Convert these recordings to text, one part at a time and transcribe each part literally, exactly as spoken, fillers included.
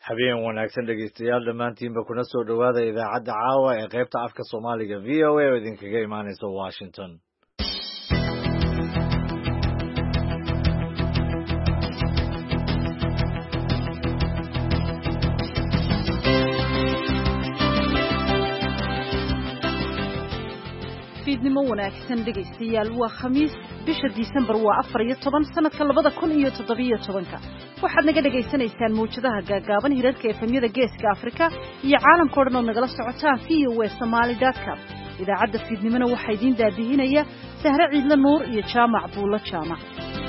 habeen wanaagsan dhegeystayaal dhammaantiinba kuna soo dhowaada idaacadda caawa ee qaybta afka Soomaaliga V O A oo idinkaga imaanaysa Washington. fiidnimo wanaagsan dhegeystayaal waa khamiis bisha December waa afar iyo toban sanadka labada kun iyo toddoba iyo tobanka waxaad naga dhageysanaysaan mowjadaha gaagaaban hirarka efemyada geeska Afrika iyo caalamka oo dhan oo nagala socotaan v o a somali dot com idaacadda fiidnimona waxaa idiin daadihinaya Sahre Ciidle Nuur iyo Jaamac Buulo Jaamac.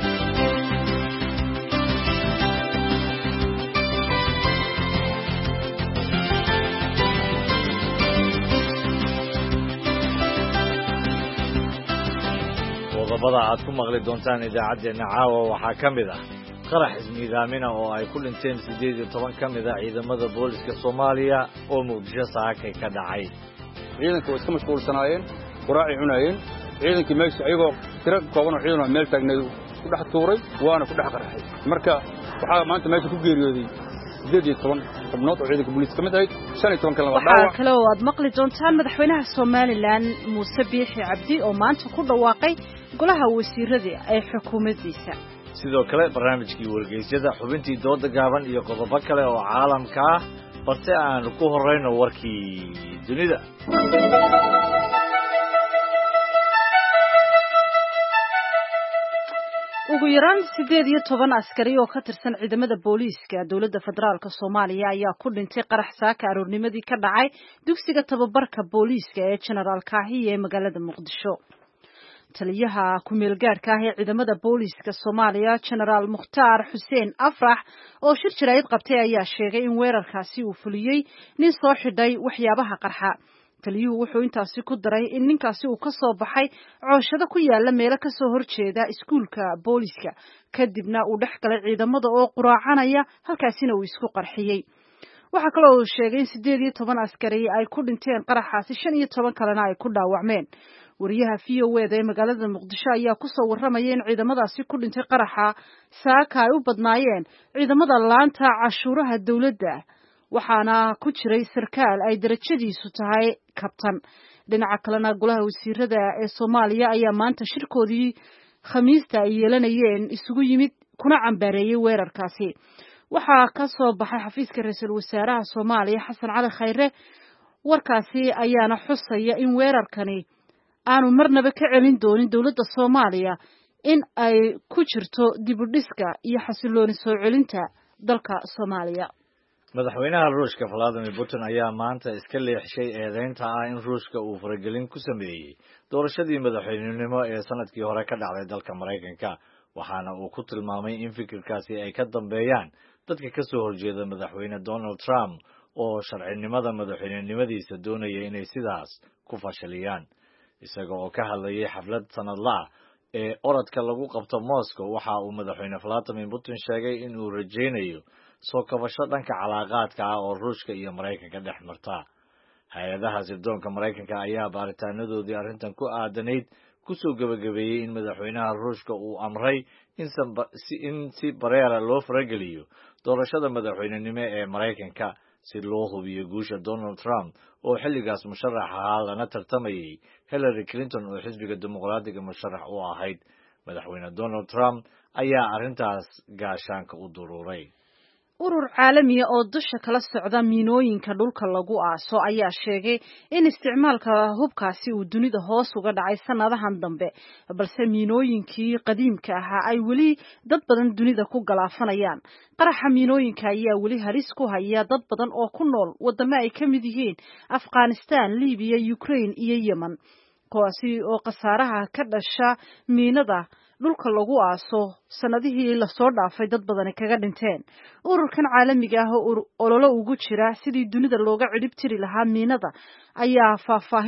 qodobada aad ku maqli doontaan idaacadeena caawa waxaa ka mid ah qarax isniidaamina oo ay ku dhinteen siddeed iyo toban ka mid ah ciidamada booliska Soomaaliya oo Muqdisho saakay ka dhacay. ciidanku way iska mashquulsanaayeen quraacay cunayeen ciidankii meesha ayagoo tiro kooban oo ciidan meel taagnay ku dhex tuuray waana ku dhex qarxay marka waxaa maanta meesha ku geeriyooday siddeed iyo toban xubnood oo ciidanka booliska ka mid ahayd shan iyo toban kale waa dhaawac. waxaa kale oo aad maqli doontaan madaxweynaha Somaliland Muuse Biixi Cabdi oo maanta ku dhawaaqay golaha wasiirada ee xukuumaddiisa. sidoo kale barnaamijkii wargeysyada xubintii dooda gaaban iyo qodobo kale oo caalamka ah balse aan ku horeyno warkii dunida. ugu yaraan siddeed iyo toban askari oo ka tirsan ciidamada booliiska dowladda federaalka Soomaaliya ayaa ku dhintay qarax saaka aroornimadii ka dhacay dugsiga tababarka booliiska ee General Kaahiye ee magaalada Muqdisho. taliyaha ku meel gaarka ah ee ciidamada booliiska Soomaaliya General Mukhtaar Xuseen Afrax oo shir jiraayad qabtay ayaa sheegay in weerarkaasi uu fuliyay nin soo xidhay waxyaabaha qarxa. taliyuhu wuxuu intaasi ku daray in ninkaasi uu ka soo baxay cooshado ku yaala meelo ka soo horjeeda iskuulka booliiska kadibna uu dhex galay ciidamada oo quraacanaya halkaasina uu isku qarxiyay. waxaa kaloo uu sheegay in siddeed iyo toban askari ay ku dhinteen qaraxaasi shan iyo toban kalena ay ku dhaawacmeen. wariyaha V O A ee magaalada Muqdisho ayaa ku soo warramaya in ciidamadaasi ku dhintay qaraxa saaka ay u badnaayeen ciidamada laanta cashuuraha dawladda waxaana ku jiray sarkaal ay darajadiisu tahay kabtan. dhinaca kalena golaha wasiirada ee Soomaaliya ayaa maanta shirkoodii khamiista ay yeelanayeen isugu yimid kuna cambaareeyay weerarkaasi. waxaa ka soo baxay xafiiska ra'iisul wasaaraha Soomaaliya Xasan Cali Khayre warkaasi ayaana xusaya in weerarkani aanu marnaba ka celin doonin dawladda Soomaaliya in ay ku jirto dib u dhiska iyo xasilooni soo celinta dalka Soomaaliya. madaxweynaha Ruushka Vladimir Putin ayaa maanta iska leexshay eedeynta ah in Ruushka uu faragelin ku sameeyay doorashadii madaxweynenimo ee sanadkii hore ka dhacday dalka Mareykanka waxaana uu ku tilmaamay in fikirkaasi ay ka dambeeyaan dadka ka soo horjeeda madaxweyne Donald Trump oo sharcinimada madaxweynenimadiisa doonaya inay sidaas ku fashaliyaan. isaga oo ka hadlayay xaflad sanadla ee orodka lagu qabto Moscow waxa uu madaxweyne Vladimir Putin sheegay in uu rajaynayo soo kabasho dhanka calaaqaadka ah oo Ruushka iyo Mareykanka dhex marta. hay-adaha sirdoonka Mareykanka ayaa baaritaanadoodii arrintan ku aadanayd ku soo gabagabeeyay in madaxweynaha Ruushka uu amray in si bareera loo farageliyo doorashada madaxweynenimo ee Mareykanka si loo hubiyo guusha Donald Trump oo xilligaas musharax ahaa lana tartamayay Hillary Clinton oo xisbiga dimuqraadiga musharax u ahayd. madaxweyne Donald Trump ayaa arrintaas gaashaanka u duruuray. urur caalami ah oo dusha kala socda miinooyinka dhulka lagu aaso ayaa sheegay in isticmaalka hubkaasi uu dunida hoos uga dhacay sanadahan dambe balse miinooyinkii qadiimka ahaa ay weli dad badan dunida ku galaafanayaan. qaraxa miinooyinka ayaa weli halis ku haya dad badan oo ku nool wadamo ay ka mid yihiin Afghanistan, Libiya, Ukraine iyo Yemen kuwaasi oo khasaaraha ka dhasha miinada dhulka lagu aaso sanadihii la soo dhaafay dad badan kaga dhinteen. ururkan caalamiga ah oo ololo ugu jira sidii dunida looga cirib tiri lahaa miinada ayaa faahfaahin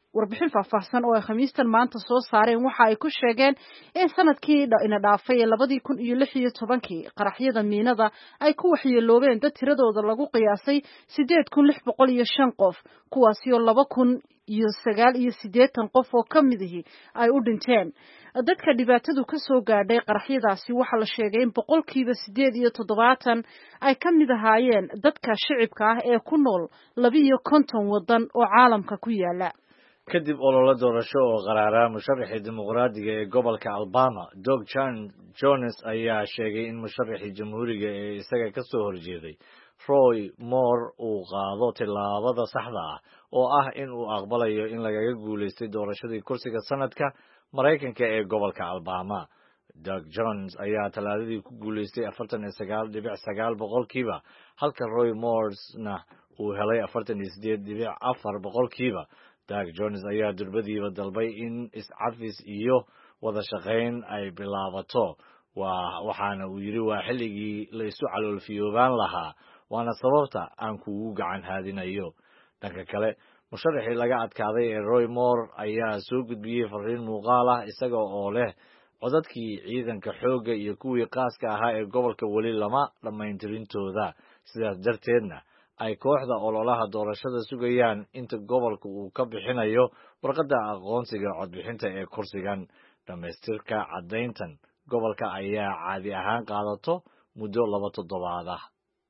warbixin faahfaahsan oo ay khamiistan maanta soo saareen waxa ay ku sheegeen in sanadkii ina dhaafay ee labadii kun iyo lix iyo tobankii qaraxyada miinada ay ku waxyeeloobeen dad tiradooda lagu qiyaasay sideed kun lix boqol iyo shan qof kuwaasi oo laba kun iyo sagaal iyo siddeetan qof oo ka mid ihi ay u dhinteen dadka dhibaatadu ka soo gaadhay qaraxyadaasi waxaa la sheegay in boqolkiiba sideed iyo toddobaatan ay ka mid ahaayeen dadka shicibka ah ee ku nool labiiyo konton waddan oo caalamka ku yaala kadib olole doorasho oo qaraara musharaxii dimuqraadiga ee gobolka Alabama Doug Jones ayaa sheegay in musharaxii jamhuuriga ee isaga ka soo horjeeday Roy Moore uu qaado tillaabada saxda ah oo ah in uu aqbalayo in lagaga guuleystay doorashadii kursiga sanadka Mareykanka ee gobolka Alabama. Doug Jones ayaa talaadadii ku guuleystay afartan iyo sagaal dhibic sagaal boqolkiiba halka Roy Moore-na uu helay afartan iyo siddeed dhibic afar boqolkiiba. Doug Jones ayaa durbadiiba dalbay in is-cafis iyo wada shaqayn ay bilaabato waa waxaana uu yiri waa xilligii la isu caloolfiyoobaan lahaa waana sababta aan kugu gacan haadinayo. dhanka kale musharaxii laga adkaaday ee Roy Moore ayaa soo gudbiyay fariin muuqaal ah isaga oo leh codadkii ciidanka xoogga iyo kuwii qaaska ahaa ee gobolka weli lama dhammayntirintooda sidaas darteedna ay kooxda ololaha doorashada sugayaan inta gobolka uu ka bixinayo warqadda aqoonsiga codbixinta ee kursigan. Dhamaystirka caddayntan gobolka ayaa caadi ahaan qaadato muddo laba toddobaad ah.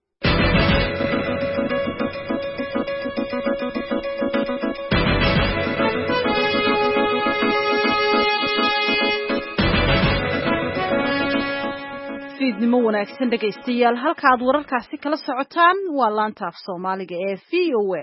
fiidnimo wanaagsan dhegaystayaal halka aad wararkaasi kala socotaan waa laanta af Soomaaliga ee V O A.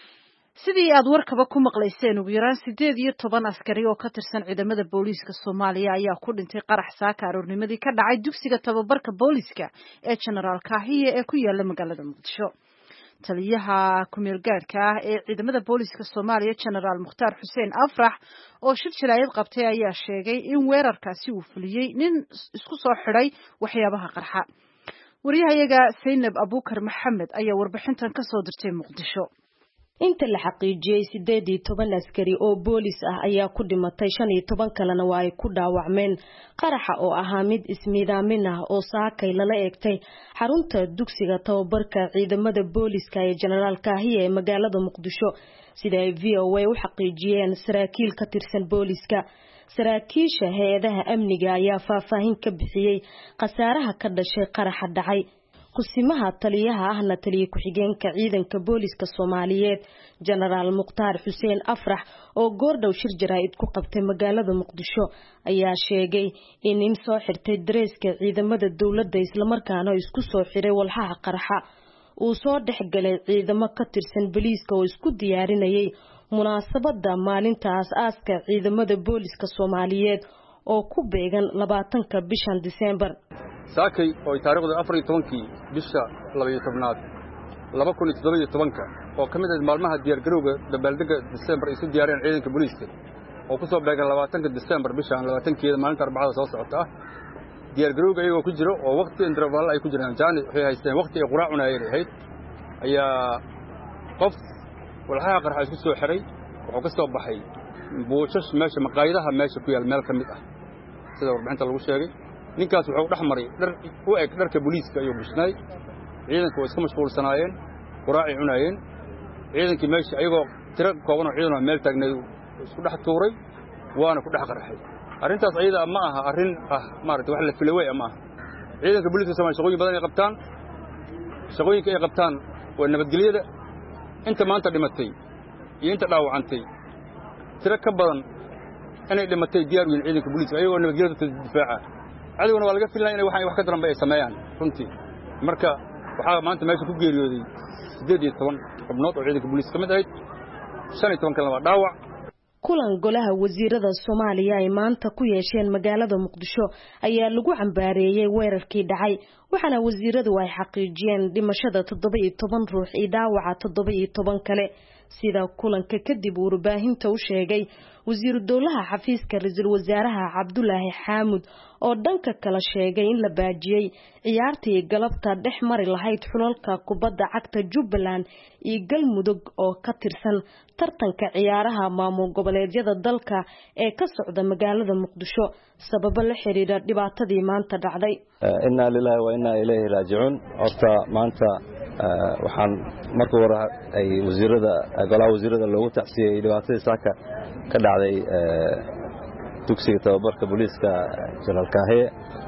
sidii aad warkaba ku maqlayseen ugu yaraan sideed iyo toban askari oo ka tirsan ciidamada booliiska Soomaaliya ayaa ku dhintay qarax saaka aroornimadii ka dhacay dugsiga tababarka booliiska ee General Kahiye ee ku yaala magaalada Muqdisho. taliyaha ku-meel gaadhka ah ee ciidamada booliiska Soomaaliya General Mukhtaar Xuseen Afrax oo shir jilaayad qabtay ayaa sheegay in weerarkaasi uu fuliyay nin isku soo xiray waxyaabaha qarxa. wariyahayaga Zainab Abuukar Maxamed ayaa warbixintan ka soo dirtay Muqdisho. inta la xaqiijiyay sideed iyo toban askari oo boolis ah ayaa ku dhimatay shan iyo toban kalena waa ay ku dhaawacmeen qaraxa oo ahaa mid ismiidaamin ah oo saakay lala eegtay xarunta dugsiga tababarka ciidamada booliska ee General Kahiye ee magaalada Muqdisho sida ay V O A u xaqiijiyeen saraakiil ka tirsan booliska. saraakiisha hay'adaha amniga ayaa faahfaahin ka bixiyay khasaaraha ka dhashay qaraxa dhacay. kusimaha taliyaha ahna taliye ku-xigeenka ciidanka booliska Soomaaliyeed General Mukhtaar Xuseen Afrax oo goordhow shir jaraa'id ku qabtay magaalada Muqdisho ayaa sheegay in in soo xirtay dareeska ciidamada dawladda isla markaana isku soo xiray walxaha qarxa uu soo dhexgalay ciidamo ka tirsan booliiska oo isku diyaarinayay munaasabada maalinta aas-aaska ciidamada booliska Soomaaliyeed oo ku beegan labaatanka bishan December. saakay oo taariikhda afar iyo tobankii bisha laba iyo tobnaad laba kun iyo toddoba iyo tobanka oo kamid ah maalmaha diyaar garowga dabaaldega December ay soo diyaariyeen ciidanka booliiska oo ku soo beegan labaatanka December bishan labaatankeeda maalinta Arbacada soo socota diyaar garowga iyagoo ku jiro oo waqti interval ay ku jiraan jaani waxay haysteen waqti ay quraac cunayeen ahayd ayaa qof walxaha qarxa isku soo xiray wuxuu ka soo baxay buushash meesha maqaayadaha meesha ku yaal meel kamid ah sida warbixinta lagu sheegay. ninkaas wuxuu dhaxmaray dhar u eg dharka booliiska ayuu bisnay ciidanku way isku mashquulsanaayeen quraaci cunayeen ciidankii meesha ayagoo tiro kooban oo ciidan meel taagnay isku dhex tuuray waana ku dhex qarxay. arrintaas ayada ma aha arrin ah maartay wax la filaway ama aha ciidanka booliiska Soomaaliya shaqooyin badan ay qabtaan shaqooyinka ay qabtaan waa nabadgelyada. inta maanta dhimatay iyo inta dhaawacantay tiro ka badan inay dhimatay diyaar u yihiin ciidanka booliiska ayagoo nabadgelyada difaaca. adiguna waa laga filayaa inay waxaan wax ka daran bay sameeyaan runtii. marka waxa maanta meesha ku geeriyooday sideed iyo toban xubnood oo ciidanka booliiska kamid ahayd shan iyo toban kalena waa dhaawac. kulan golaha wasiirada Soomaaliya ay maanta ku yeesheen magaalada Muqdisho ayaa lagu cambaareeyay weerarkii dhacay waxaana wasiiradu ay xaqiijiyeen dhimashada toddoba iyo toban ruux iyo dhaawaca toddoba iyo toban kale sida kulanka kadib warbaahinta u sheegay wasiir dowlaha xafiiska ra'iisul wasaaraha Cabdullaahi Xaamud oo dhanka kala sheegay in la baajiyay ciyaartii galabta dhex mari lahayd xulalka kubadda cagta Jubbaland iyo Galmudug oo ka tirsan tartanka ciyaaraha maamul goboleedyada dalka ee ka socda magaalada Muqdisho sababo la xiriira dhibaatadii maanta dhacday. inna lillahi wa inna ilayhi raaji'un. horta maanta waxaan marka hore ay wasiirada golaha wasiirada loogu tacsiyay dhibaatadii saaka ka dhacday dugsiga tababarka booliiska General Kaahiye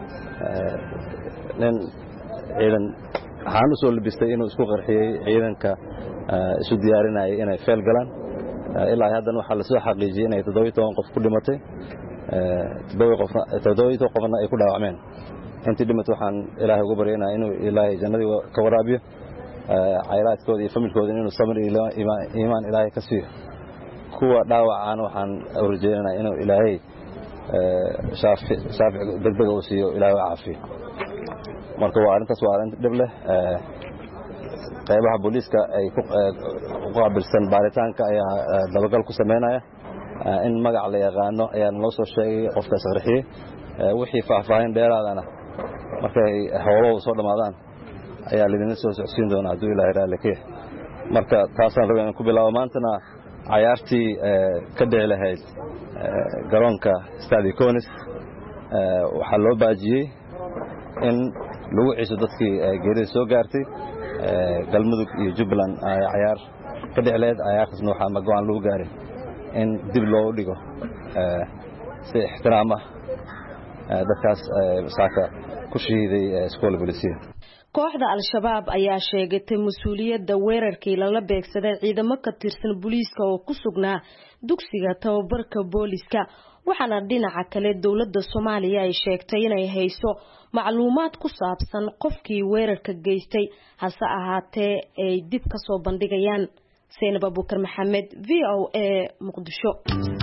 nin ciidan waxaan u soo labistay inuu isku qarxiyay ciidanka isu diyaarinayay inay feel galaan ilaa haddana waxaa la soo xaqiijiyay inay toddoba iyo toban qof ku dhimatay toddoba iyo toban qofna ay ku dhaawacmeen. intii dhimatay waxaan ilaahay ugu baryaynaa inuu ilaahay jannadii ka waraabiyo caylaadkooda iyo familkooda inuu samir iyo iimaan ilaahay ka siiyo. kuwa dhaawacaan waxaan urjeenaynaa inuu ilaahay shaafi shaafi degdeg u siiyo ilaahay caafiyo. marka waa arintaas waa arin dhib leh qaybaha booliiska ay ku qaabilsan baaritaanka ayaa dabagal ku sameynaya in magac la yaqaano ayaa loo soo sheegay qofka sarxiyay wixii faahfaahin dheeraadana markay howluhu soo dhamaadaan ayaa lidin soo socodsiin doona haduu ilaahay raali ka yahay. marka taasaan rabay in ku bilaabo maantana ciyaartii ka dhici lahayd garoonka Stade Konis waxaa loo baajiyay in lagu ciiso dadkii geerida soo gaartay Galmudug iyo Jubbaland ciyaar ka dhici lahayd ciyaartaasna waxaa mago'an lagu gaaray in dib loo dhigo si ixtiraam ah dadkaas saaka ku shahiiday iskool booliisiya. kooxda al-shabaab ayaa sheegatay mas'uuliyadda weerarkii lala beegsaday ciidamo ka tirsan booliiska oo ku sugnaa dugsiga tababarka booliiska waxaana dhinaca kale dawladda Soomaaliya ay sheegtay inay hayso macluumaad ku saabsan qofkii weerarka geystay hase ahaatee ay dib ka soo bandhigayaan. Seenab Abubakar Maxamed, V O A, Muqdisho.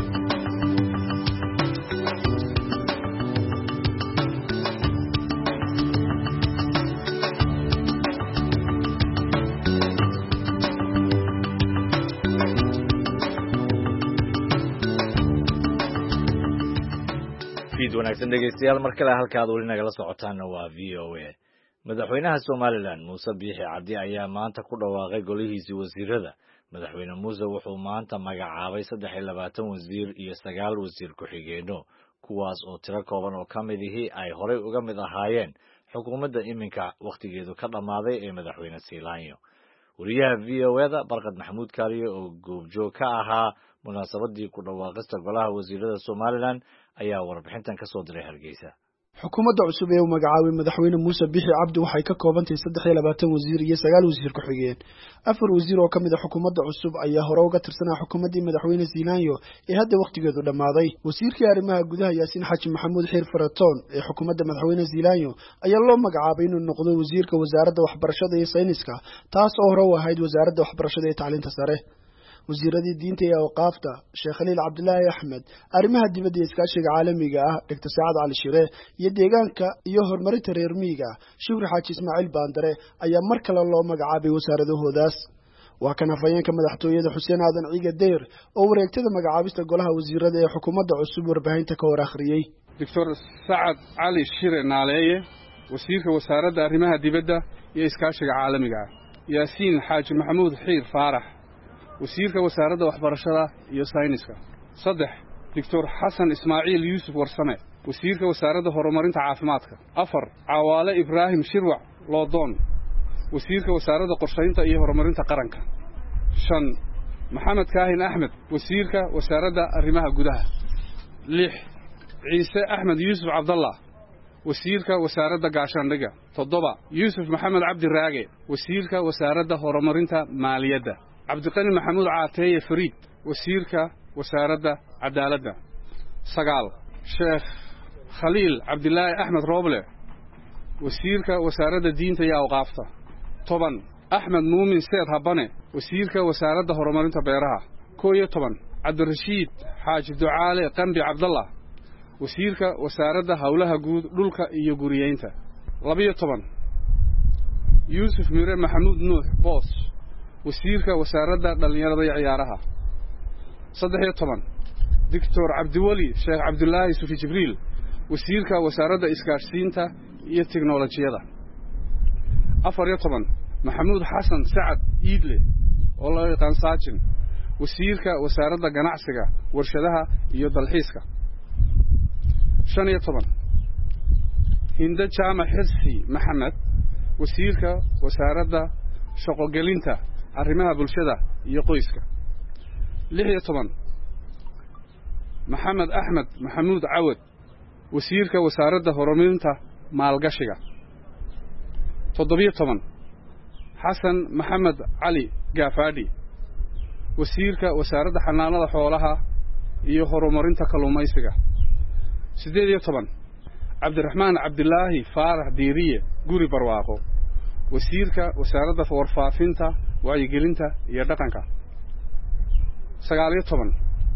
wanaagsan dhegeystayaal mar kale halkaad weli nagala socotaana waa V O A. madaxweynaha Somaliland Muuse Biixi Cabdi ayaa maanta ku dhawaaqay golihiisa wasiirada. madaxweyne Muuse wuxuu maanta magacaabay saddex iyo labaatan wasiir iyo sagaal wasiir ku-xigeenno kuwaas oo tiro kooban oo ka mid ihi ay horey uga mid ahaayeen xukuumadda iminka waqtigeedu ka dhamaaday ee madaxweyne Siilaanyo. wariyaha V O A-da Barqad Maxamuud Kaariye oo goobjoog ka ahaa munaasabadii ku dhawaaqista golaha wasiirada Somaliland ayaa warbixintan ka soo diray Hargeysa. xukuumadda cusub ee uu magacaabay madaxweyne Muuse Biixi Cabdi waxay ka kooban tahay saddex iyo labaatan wasiir iyo sagaal wasiir ku xigeen. afar wasiir oo ka mid ah xukuumadda cusub ayaa hore uga tirsanaa xukuumaddii madaxweyne Siilaanyo ee hadda waqtigeedu dhamaaday. wasiirkii arrimaha gudaha Yaasiin Xaaji Maxamuud Xiir Faratoon ee xukuumadda madaxweyne Siilaanyo ayaa loo magacaabay inuu noqdo wasiirka wasaaradda waxbarashada iyo sayniska taas oo hore u ahayd wasaaradda waxbarashada iyo tacliinta sare. wasiiradii diinta iyo awqaafta Sheekh Khaliil Cabdullaahi Axmed, arrimaha dibadda iyo iskaashiga caalamiga ah Doctor Saacad Cali Shire iyo deegaanka iyo horumarinta reer miyiga Shukri Xaaji Ismaaciil Baandare ayaa mar kale loo magacaabay wasaaradahoodaas. waa kan afhayeenka madaxtooyada Xuseen Aadan Ciige Deyr oo wareegtada magacaabista golaha wasiirada ee xukuumadda cusub warbaahinta ka hor akhriyay. Doctor Saacad Cali Shire Naaleeye, wasiirka wasaaradda arrimaha dibadda iyo iskaashiga caalamiga ah. Yaasiin Xaaji Maxamuud Xiir Faarax, wasiirka wasaaradda waxbarashada iyo sayniska. saddex Doctor Xasan Ismaaciil Yuusuf Warsame, wasiirka wasaaradda horumarinta caafimaadka. afar Cawaale Ibraahim Shirwac Loodoon, wasiirka wasaaradda qorshaynta iyo horumarinta qaranka. shan Maxamed Kaahin Axmed, wasiirka wasaaradda arrimaha gudaha. lix Ciise Axmed Yuusuf Cabdallah, wasiirka wasaaradda gaashaandhigga. toddoba Yuusuf Maxamed Cabdi Raage, wasiirka wasaaradda horumarinta maaliyadda. Cabdiqani Maxamuud Caateeye Fariid, wasiirka wasaaradda cadaaladda. sagaal Sheekh Khaliil Cabdillaahi Axmed Rooble, wasiirka wasaaradda diinta iyo awqaafta. toban Axmed Muumin Seed Habane, wasiirka wasaaradda horumarinta beeraha. kow iyo toban Cabdirashiid Xaaji Ducaale Qambi Cabdallah, wasiirka wasaaradda howlaha guud dhulka iyo guriyeynta. laba iyo toban Yuusuf Mire Maxamuud Nuux Boos, wasiirka wasaaradda dhalinyarada iyo ciyaaraha. saddex iyo toban Doctor Cabdiwali Sheekh Cabdullaahi Sufi Jibriil, wasiirka wasaaradda isgaarsiinta iyo tiknoolajiyada. afar iyo toban maxamuud xasan sacad iidle oo loo yaqaan saajin, wasiirka wasaaradda ganacsiga, warshadaha iyo dalxiiska. shan iyo toban hinde jaamac xirsi maxamed, wasiirka wasaaradda shaqogelinta, arrimaha bulshada iyo qoyska. lix iyo toban maxamed axmed maxamuud cawad, wasiirka wasaaradda horumarinta maalgashiga. toddobiyo toban xasan maxamed cali gaafaadhi, wasiirka wasaaradda xanaanada xoolaha iyo horumarinta kalluumaysiga. siddeed iyo toban cabdiraxmaan cabdilaahi faarax diiriye guri barwaaqo, wasiirka wasaaradda warfaafinta, wacyigelinta iyo dhaqanka. sagaal iyo toban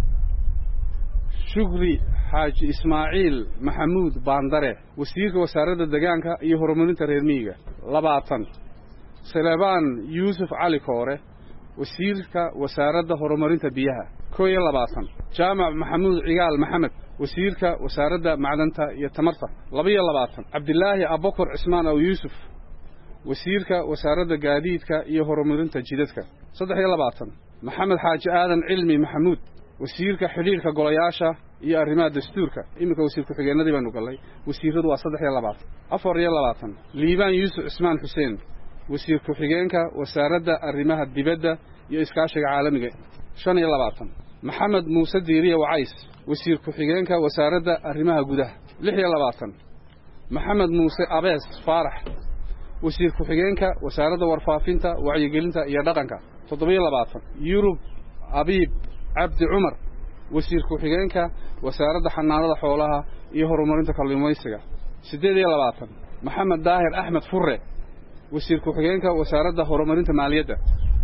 shukri xaaji ismaaciil maxamuud baandare, wasiirka wasaaradda deegaanka iyo horumarinta reer miyiga. labaatan salebaan yuusuf cali koore, wasiirka wasaaradda horumarinta biyaha. koo iyo labaatan jaamac maxamuud cigaal maxamed, wasiirka wasaaradda macdanta iyo tamarta. laba iyo labaatan cabdilaahi abokor cismaan aw yuusuf, wasiirka wasaaradda gaadiidka iyo horumarinta jidadka. saddex iyo labaatan maxamed xaaji aadan cilmi maxamuud, wasiirka xidhiirka golayaasha iyo arrimaha dastuurka. iminka wasiir ku-xigeenadii baanu gallay, wasiiradu waa saddex iyo labaatan. afar iyo labaatan liibaan yuusuf cismaan xuseen, wasiir ku-xigeenka wasaaradda arrimaha dibadda iyo iskaashiga caalamiga. shan iyo labaatan maxamed muuse diiriye wacays, wasiir ku-xigeenka wasaaradda arrimaha gudaha. lix iyo labaatan maxamed muuse abees faarax, wasiir ku-xigeenka wasaaradda warfaafinta, wacyigelinta iyo dhaqanka. toddoba iyo labaatan yurub abiib cabdi cumar, wasiir ku-xigeenka wasaaradda xanaanada xoolaha iyo horumarinta kalluumaysiga. siddeed iyo labaatan maxamed daahir axmed furre, wasiir ku-xigeenka wasaaradda horumarinta maaliyadda.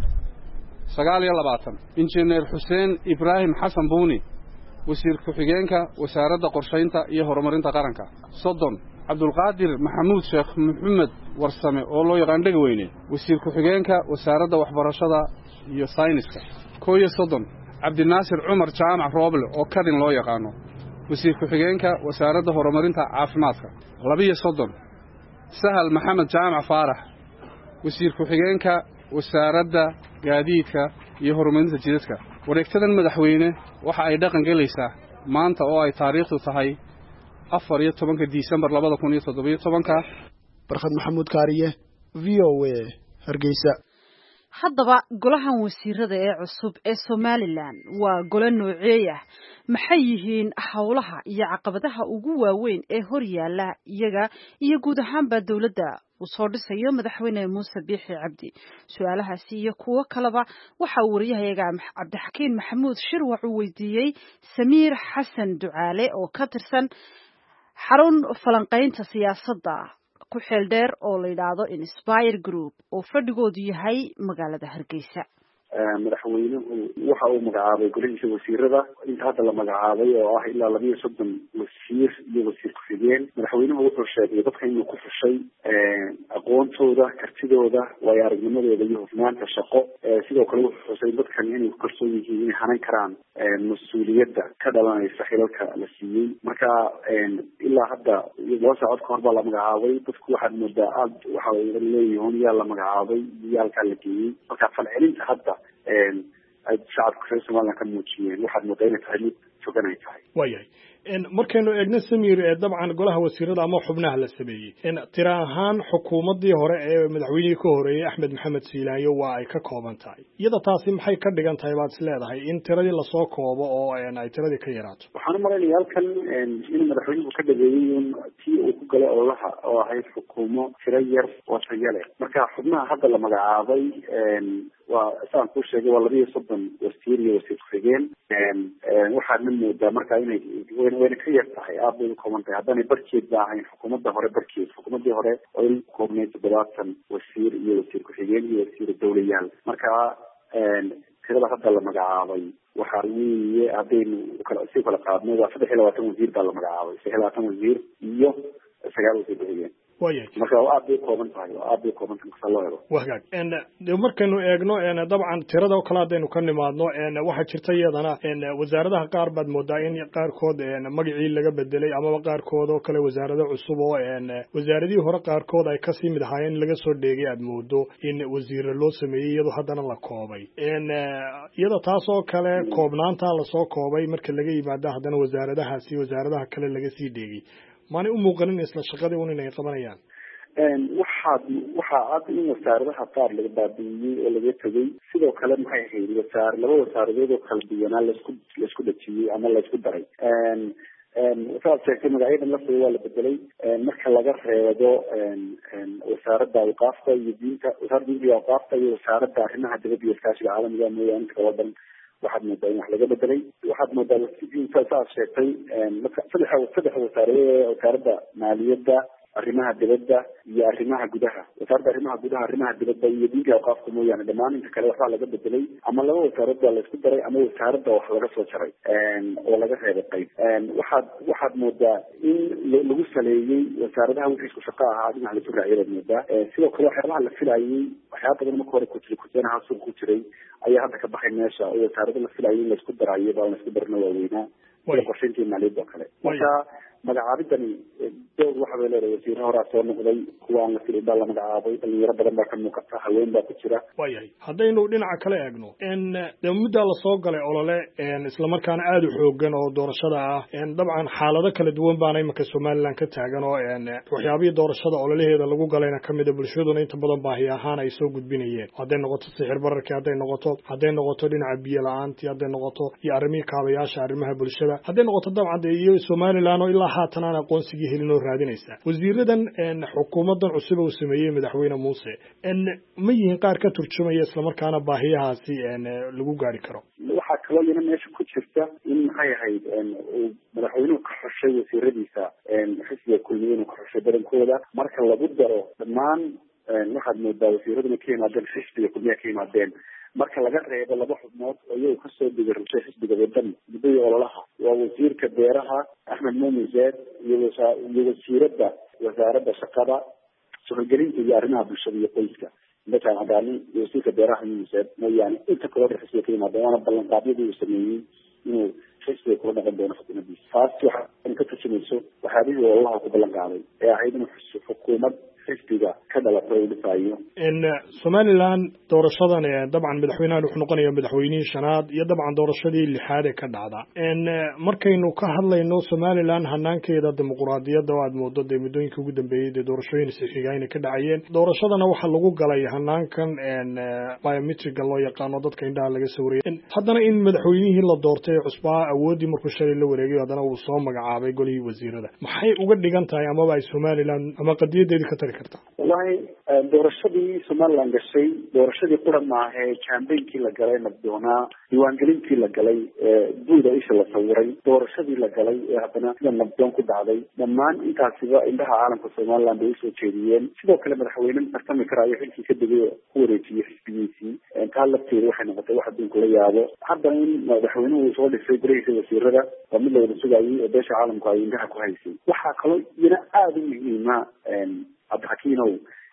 sagaal iyo labaatan injineer xuseen ibraahim xasan buuni, wasiir ku-xigeenka wasaaradda qorshaynta iyo horumarinta qaranka. soddon cabdulqaadir maxamuud sheekh maxamed warsame oo loo yaqaan dhegweyne, wasiir ku-xigeenka wasaaradda waxbarashada iyo sayniska. koo iyo soddon cabdinaasir cumar jaamac rooble oo kadin loo yaqaano, wasiir ku-xigeenka wasaaradda horumarinta caafimaadka. labiyo soddon sahal maxamed jaamac faarax, wasiir ku-xigeenka wasaaradda gaadiidka iyo horumarinta jidadka. wareegtadan madaxweyne waxa ay dhaqan gelaysaa maanta oo ay taariikhdu tahay afar iyo tobanka disembar labada kun iyo toddobiyo tobanka. barkhad maxamuud kaariye, v o a, Hargeysa. haddaba golahan wasiirada ee cusub ee Somaliland waa gole noocee ah? maxay yihiin hawlaha iyo caqabadaha ugu waaweyn ee hor yaalla iyaga iyo guud ahaanba dawladda uu soo dhisayo madaxweyne Muuse Biixi Cabdi? su'aalahaasi iyo kuwo kaleba waxa uu wariyahayaga Cabdixakiin Maxamuud Shirwac uu weydiiyey Samiir Xasan Ducaale oo ka tirsan xarun falanqaynta siyaasadda ku xeel dheer oo la yiraahdo Inspire Group oo fadhigoodu yahay magaalada Hargeysa. madaxweynuhu waxa uu magacaabay golihiisa wasiirada inta hadda la magacaabay oo ah ilaa laba iyo soddon wasiir iyo wasiir ku-xigeen. madaxweynuhu wuxuu sheegay dadka inuu ku xushay aqoontooda, kartidooda, waayo aragnimadooda iyo hufnaanta shaqo. sidoo kale wuxuu xusay dadkan inay ku kalsoon yihiin inay hanan karaan mas-uuliyadda ka dhalanaysa xilalka la siiyey. marka ilaa hadda laba saacad ka hor baa la magacaabay. dadku waxaad moodaa aad waxa leeyihiin yaa la magacaabay iyo halkaa la geeyey. marka falcelinta hadda ay shacabka reer Somaliland ka muujiyeen waxaad moodaa inay tahay mid fogan ay tahay. waayahay markaynu eegno Samiir ee dabcan golaha wasiirada ama xubnaha la sameeyey tira ahaan xukuumadii hore ee madaxweynihii ka horeeyay Axmed Maxamed Siilaayo waa ay ka kooban tahay. iyada taasi maxay ka dhigan tahay baad isleedahay in tiradii la soo koobo oo ay tiradii ka yaraato? waxaan u maleynayaa halkan in madaxweynuhu ka dhageeyay in tii uu ku galay ololaha oo ahayd xukuumo tiro yar oo tayo leh. marka xubnaha hadda la magacaabay waa saan ku sheegay waa laba iyo soddon wasiir iyo wasiir ku-xigeen. waxaadna moodaa marka inay wayna ka yar tahay aad bay u kooban tahay haddaanay barkeed ba ahayn xukuumadda hore barkeed. xukuumaddii hore oo in koobneyd toddobaatan wasiir iyo wasiir ku-xigeen iyo wasiir dawlayaal. marka tirada hadda la magacaabay waxa weeye haddaynu si kala qaadno waa saddex iyo labaatan wasiir baa la magacaabay. saddex iyo labaatan wasiir iyo sagaal wasiir ku-xigeen. wayay marka aad bay kooban tahay aad bay kooban tahay loo helo wahagaag en de markaynu eegno en dabcan tirada oo kala hadaynu ka nimaadno en waxa jirta iyadana en wasaaradaha qaar baad moodaa in qaarkood en magacii laga bedelay ama qaarkood oo kale wasaarado cusub oo en wasaaradii hore qaarkood ay ka sii mid ahaayeen laga soo dheegay aad moodo in wasiir loo sameeyay iyadoo haddana la koobay en iyada taas oo kale koobnaanta la soo koobay marka laga yimaado haddana wasaaradahaasi wasaaradaha kale laga sii dheegay maana u muuqanin isla shaqadii un inay qabanayaan waxaad waxaa cad in wasaaradaha qaar laga baabi'iyey oo laga tegay sidoo kale maxay ahayd wasaar laba wasaaradood oo kala duwanaa laisku laisku dhajiyey ama laisku daray saad sheegtay magacyadan lafteeda waa la bedelay marka laga reebo wasaaradda awqaafta iyo diinta wasaaradda diinta iyo awqaafta iyo wasaaradda arrimaha dibadda iyo iskaashiga caalamiga mooyaane inta kala wadan waxaad moodaa in wax laga bedelay waxaad moodaa saad sheegtay saddex saddex wasaaradood wasaaradda maaliyadda arrimaha dibadda iyo arrimaha gudaha wasaaradda arrimaha gudaha arrimaha dibadda iyo diinta awqaafta mooyaane dhammaan inta kale waxbaa laga bedelay ama laba wasaarad baa laisku daray ama wasaaradda wax laga soo jaray oo laga reebay qayb waxaad waxaad moodaa in lagu saleeyey wasaaradaha wixii isku shaqo ahaa dhinaca lasu raaciyadaad moodaa sidoo kale waxyaabaha la filayey waxyaaba badan marka hore ku jiray kusenaha suuq ku jiray ayaa hadda ka baxay meesha oo wasaarada la filayay in laisku darayo baa laisku darina waaweynaa sida qorsheyntii maaliyadda oo kale marka magacaabidani door waxa bay leedahay wasiiro horaa soo noqday kuwa aan la filin baa la magacaabay dhalinyaro badan baa ka muuqata haween baa ku jira waayahay haddaynu dhinaca kale eegno en dee muddaa lasoo galay olole islamarkaana aada u xoogan oo doorashada ah dabcan xaalado kala duwan baana imanka somaliland ka taagan oo waxyaabihii doorashada ololaheeda lagu galayna kamida bulshaduna inta badan baahi ahaan ay soo gudbinayeen hadday noqoto sixir bararkii hadday noqoto hadday noqoto dhinaca biyo la-aantii hadday noqoto iyo arrimihii kaabayaasha arrimaha bulshada hadday noqoto dabcan de iyo somaliland oo ilaa haatan aan aqoonsigii helin oo raadinaysa wasiiradan xukuumadan cusub uu sameeyey madaxweyne muuse ma yihiin qaar ka turjumaya islamarkaana baahiyahaasi lagu gaari karo waxaa kaloo iyana meesha ku jirta in maxay ahayd uu madaxweynuhu ka xushay wasiiradiisa xisbiga kulmiye inuu ka xushay badankooda marka lagu daro dhammaan waxaad moodaa wasiiraduna ka yimaadeen xisbiga kulmiya ka yimaadeen marka laga reebo laba xubnood oo iyagu kasoo digarutay xisbiga wadani muddadii ololaha waa wasiirka beeraha axmed muumin zeed iyo iyo wasiiradda wasaaradda shaqada suxulgelinta iyo arrimaha bulshada iyo qoyska indakaan cadaani iyo wasiirka beeraha muumin zeed mooyaane inta kaloo dhan xisbiga ka yimaadeen waana ballanqaadyadii uu sameeyey inuu xisbiga kula dhaqan doono xukuumaddiisa taas waxaa ka turjumayso waxyaabihii ololaha ku ballan qaaday ee ahayd inuu xukuumad xisbiga ka dhalatay uu dhisayo somaliland doorashadan dabcan madaxweynahan wuxuu noqonayaa madaxweynihii shanaad iyo dabcan doorashadii lixaad ee ka dhacda markaynu ka hadlayno somaliland hanaankeeda dimuquraadiyadda oo aad moodo dee muddooyinka ugu dambeeyey dee doorashooyin sixiga inay ka dhacayeen doorashadana waxaa lagu galay hanaankan biometriga loo yaqaano dadka indhaha laga sawiraya haddana in madaxweynihii la doortay ee cusbaa awooddii markuu shalay la wareegay haddana uu soo magacaabay golihii wasiirada maxay uga dhigan tahay amaba ay somaliland ama qadiyadeedii ka tari kartaa wallahi doorashadii somaliland gashay doorashadii qura maahae campainkii la galay nabdoonaa diiwaangelintii la galay buuda isha la sawiray doorashadii la galay ee haddana sida nabdoon ku dhacday dhammaan intaasiba indhaha caalamka somaliland bay usoo jeediyeen sidoo kale madaxweyne tartami karaayo xilkii ka degay ku wareejiyey xisbigiisii taa lafteeda waxay noqotay wax adduunka la yaabo haddana in madaxweynuhu soo dhisay gurihiisa wasiirada waa mid lawada sugayay oo beesha caalamku ay indhaha ku haysay waxaa kaloo iyana aada u muhiima cabdixakiinow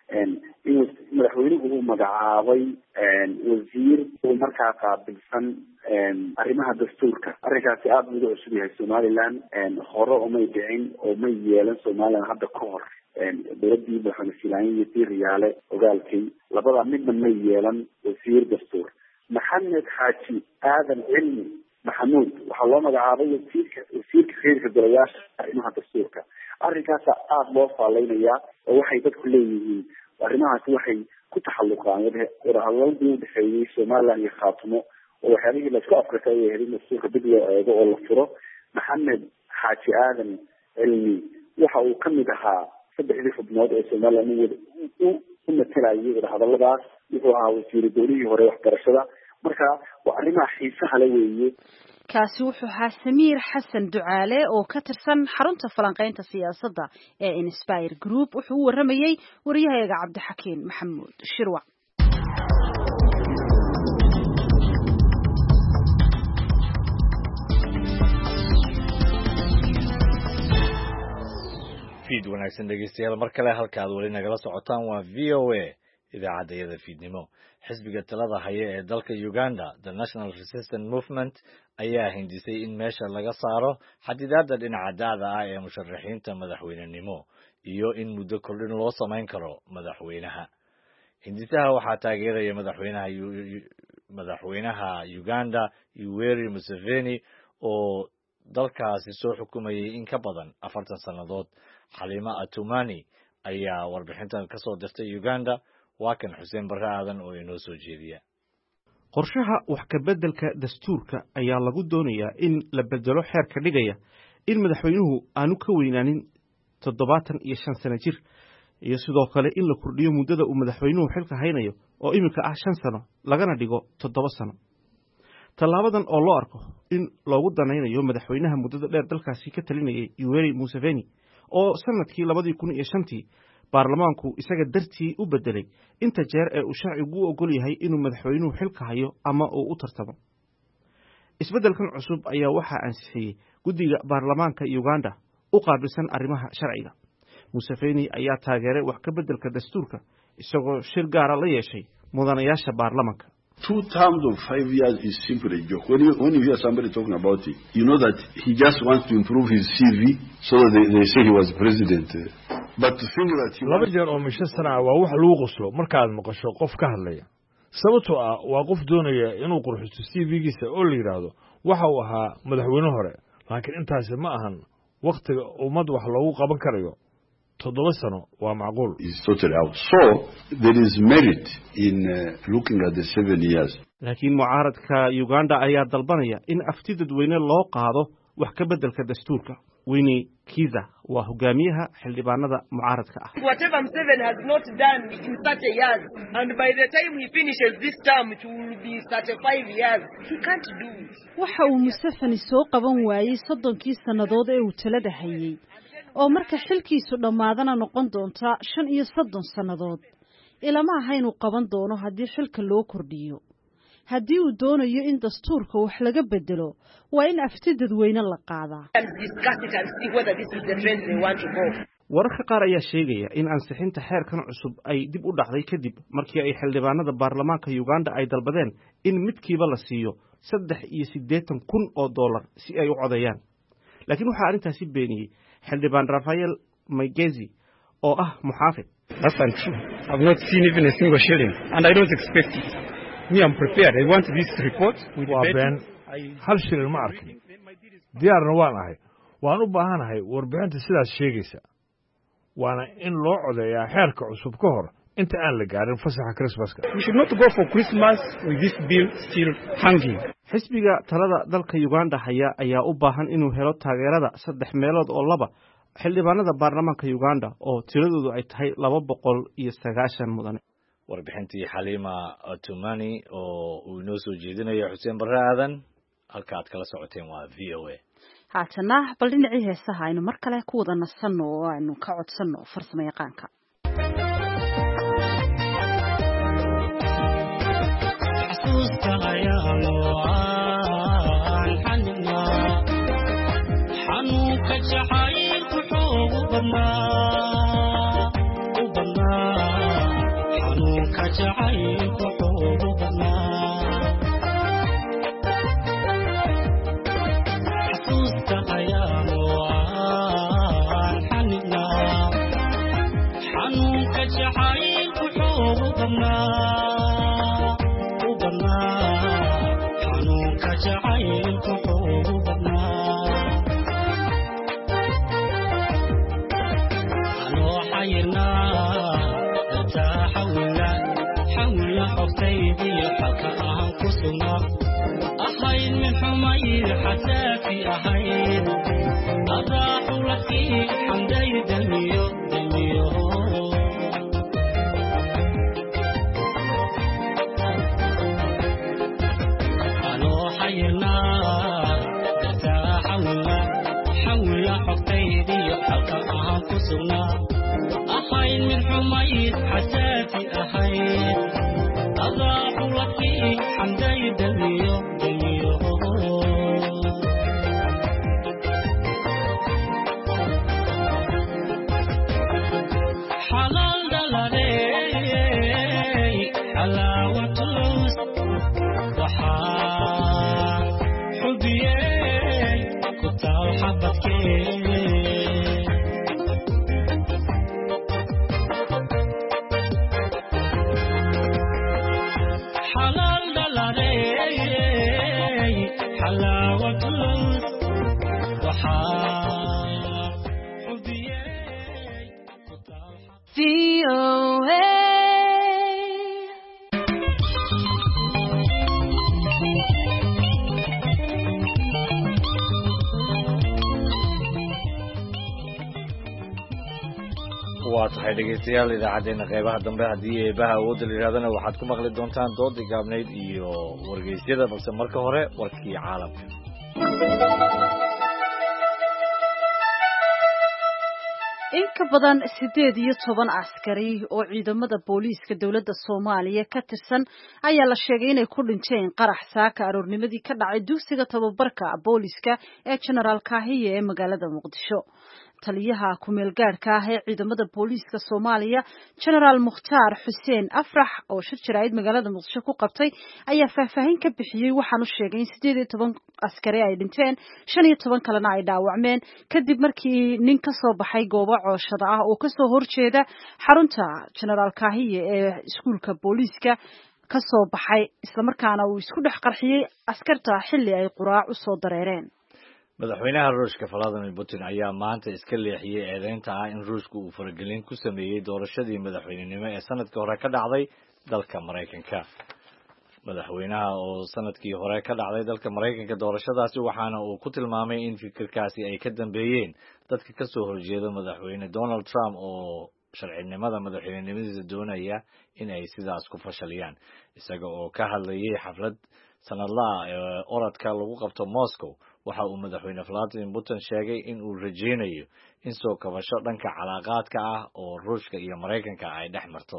in madaxweynuhu uu magacaabay wasiir uu markaa qaabilsan arrimaha dastuurka arrinkaasi aada uga cusub yahay somaliland hore omay dhicin oo may yeelan somaliland hadda ka hor dowladii madaxweyne filaanya iyo tii riyaale ogaalkay labadaa midna may yeelan wasiir dastuur maxamed xaaji aadan cilmi maxamuud waxaa loo magacaabay wasiirka wasiirka xiriirka golayaasha arrimaha dastuurka arrinkaasa aada loo faaleynayaa oo waxay dadku leeyihiin arrimahaasi waxay ku taxalluqaan wadahadaladii udhexeeyey somaliland iyo khaatumo oo waxyaabihii laisku afrika ay ahayd in dastuurka dib loo eego oo la furo maxamed xaaji aadan cilmi waxa uu kamid ahaa saddexdii xubnood ee somaliland u matelayay wadahadaladaas wuxuu ahaa wasiiri dowlihii hore waxbarashada marka waa arrimaha xiisaha le weeye kaasi wuxuu ahaa samiir xasan ducaale oo ka tirsan xarunta falanqaynta siyaasadda ee inspire group wuxuu u waramayey wariyahayaga cabdixakiin maxamuud shirwac fiid wanaagsan dhegeystayaal mar kale halka aad weli nagala socotaan waa v o a idaacadayada fiidnimo xisbiga talada haya ee dalka Uganda the National Resistance Movement ayaa hindisay in meesha laga saaro xadidaadda dhinaca da'da ah ee musharaxiinta madaxweynenimo iyo in muddo kordhin loo samayn karo madaxweynaha hindisaha waxaa taageeraya madaxweynaha madaxweynaha Uganda Yoweri Museveni oo dalkaasi soo xukumayay in ka badan afartan sanadood Xalima Atumani ayaa warbixintan ka soo dirtay Uganda waa kan Xuseen Barre Aadan oo inoo soo jeediya qorshaha wax ka beddelka dastuurka ayaa lagu doonayaa in la bedelo xeerka dhigaya in madaxweynuhu aanu ka weynaanin toddobaatan iyo shan sano jir iyo sidoo kale in la kordhiyo muddada uu madaxweynuhu xilka haynayo oo iminka ah shan sano lagana dhigo toddoba sano tallaabadan oo loo arko in loogu danaynayo madaxweynaha muddada dheer dalkaasi ka talinayay Yoweri Museveni oo sanadkii labadii kun iyo shantii baarlamaanku isaga dartii u bedelay inta jeer ee uu sharcigu u ogol yahay inuu madaxweynuhu xilka hayo ama uu u tartamo isbeddelkan cusub ayaa waxaa ansixiyey guddiga baarlamaanka Uganda u qaabilsan arrimaha sharciga Museveni ayaa taageeray wax ka beddelka dastuurka isagoo shir gaara la yeeshay mudanayaasha baarlamaanka Two terms of five years is simply a joke. When you, when you hear somebody talking about it, you know that he just wants to improve his C V so that they, they say he was president. But to think that he laba jeer oo misha sana waa wax lagu qoslo markaad maqasho qof ka hadlaya sababtoo ah waa qof doonaya inuu qurxisto C V-giisa oo la yiraahdo waxa uu ahaa madaxweyne hore laakiin intaas ma ahan waqtiga ummad wax loogu qaban karayo toddoba sano waa macquul is totally out. So there is merit in uh, looking at the seven years. laakiin mucaaradka Uganda ayaa dalbanaya in afti dadweyne loo qaado wax ka beddelka dastuurka Winnie Kiza waa hogaamiyaha xildhibaanada mucaaradka ah Whatever Museveni has not done in thirty years and by the time he finishes this term it will be thirty-five years he can't do it. waxa uu Museveni soo qaban waayay soddonkii sanadood ee uu talada hayay oo marka xilkiisu dhamaadana noqon doonta shan iyo soddon sanadood ilama aha inuu qaban doono haddii xilka loo kordhiyo haddii uu doonayo in dastuurka wax laga bedelo waa in afti dadweyne la qaadaa wararka qaar ayaa sheegaya in ansixinta xeerkan cusub ay dib u dhacday kadib markii ay xildhibaanada baarlamaanka Uganda ay dalbadeen in midkiiba la siiyo saddex iyo siddeetan kun oo dollar si ay u codeeyaan laakiin waxa arrintaasi beeniyay xildhibaan Rafael Maigezi oo ah muxaafid That's untrue. I've not seen even a single shilling and I don't expect it. Me, I'm prepared. I want this report. waa been hal shilin ma arkin diyaarna waan ahay waan u baahanahay warbixinta sidaas sheegaysa waana in loo codeeyaa xeerka cusub ka hor inta aan la gaarin fasaxa Christmaska We should not go for Christmas with this bill still hanging. xisbiga talada dalka Uganda haya ayaa u baahan inuu helo taageerada saddex meelood oo laba xildhibaanada baarlamaanka Uganda oo tiradoodu ay tahay laba boqol iyo sagaashan mudane warbixintii Xalima Atumani oo uu inoo soo jeedinayo Xuseen Barre Aadan halka aad kala socoteen waa V O A haatana bal dhinacii heesaha aynu mar kale ku wada nasanno oo aynu ka codsanno farsamo yaqaanka xasuusta ayaa loo aan xanina xanuunka jacaylku xoogu badnaa u badnaa xanuunka jacaylku xoogu badnaa xasuusta ayaa loo aan xanina xanuunka jacaylku xoogu badnaa xanuunka jacaylku xoogu badnaa anoo xayirnaa dataa xawila xawila xogtaydiyo xalka ahan ku sugnaa ahayd mid xumayd xasaafi ahayd adaa xuladkii xamday damiyo damiyo ahayd mid xumayd xasaafi ahayd adaa xuladkii xamday damiyo damiyo want to lose waxaa xubiyey ku taal xabadkee xalaal dhaladey xalaawad luz waxaa xubiyey ku taal V O A waa tahay dhegeystayaal idaacaddeenna qeybaha dambe haddii eebaha awoodda la yidhahdana waxaad ku maqli doontaan doodii gaabnayd iyo wargeysyada balse marka hore warkii caalamka in ka badan sideed iyo toban askari oo ciidamada booliiska dowladda Soomaaliya ka tirsan ayaa la sheegay inay ku dhinteen qarax saaka aroornimadii ka dhacay dugsiga tababarka booliiska ee General Kahiye ee magaalada Muqdisho taliyaha ku-meel gaadhka ah ee ciidamada booliiska Soomaaliya General Mukhtaar Xuseen Afrax oo shir jaraa'id magaalada Muqdisho ku qabtay ayaa faahfaahin ka bixiyay waxaan u sheegay in sideed iyo toban askari ay dhinteen shan iyo toban kalena ay dhaawacmeen kadib markii nin ka soo baxay goobo cooshada ah oo ka soo horjeeda xarunta General Kahiye ee iskuulka booliiska ka soo baxay isla markaana uu isku dhex qarxiyay askarta xilli ay quraac u soo dareereen madaxweynaha ruushka Vladimir Putin ayaa maanta iska leexiyay eedeynta ah in ruushku uu faragelin ku sameeyay doorashadii madaxweynenimo ee sanadkii hore ka dhacday dalka Mareykanka madaxweynaha oo sanadkii hore ka dhacday dalka Mareykanka doorashadaasi waxaana uu ku tilmaamay in fikirkaasi ay ka dambeeyeen dadka ka soo horjeeda madaxweyne Donald Trump oo sharcinimada madaxweynenimadiisa doonaya in ay sidaas ku fashaliyaan isaga oo ka hadlayay xaflad sanadlaha ee orodka lagu qabto Moscow waxa uu madaxweyne Vladimir Putin sheegay in uu rajeynayo in soo kabasho dhanka calaaqaadka ah oo Ruushka iyo Mareykanka ay dhex marto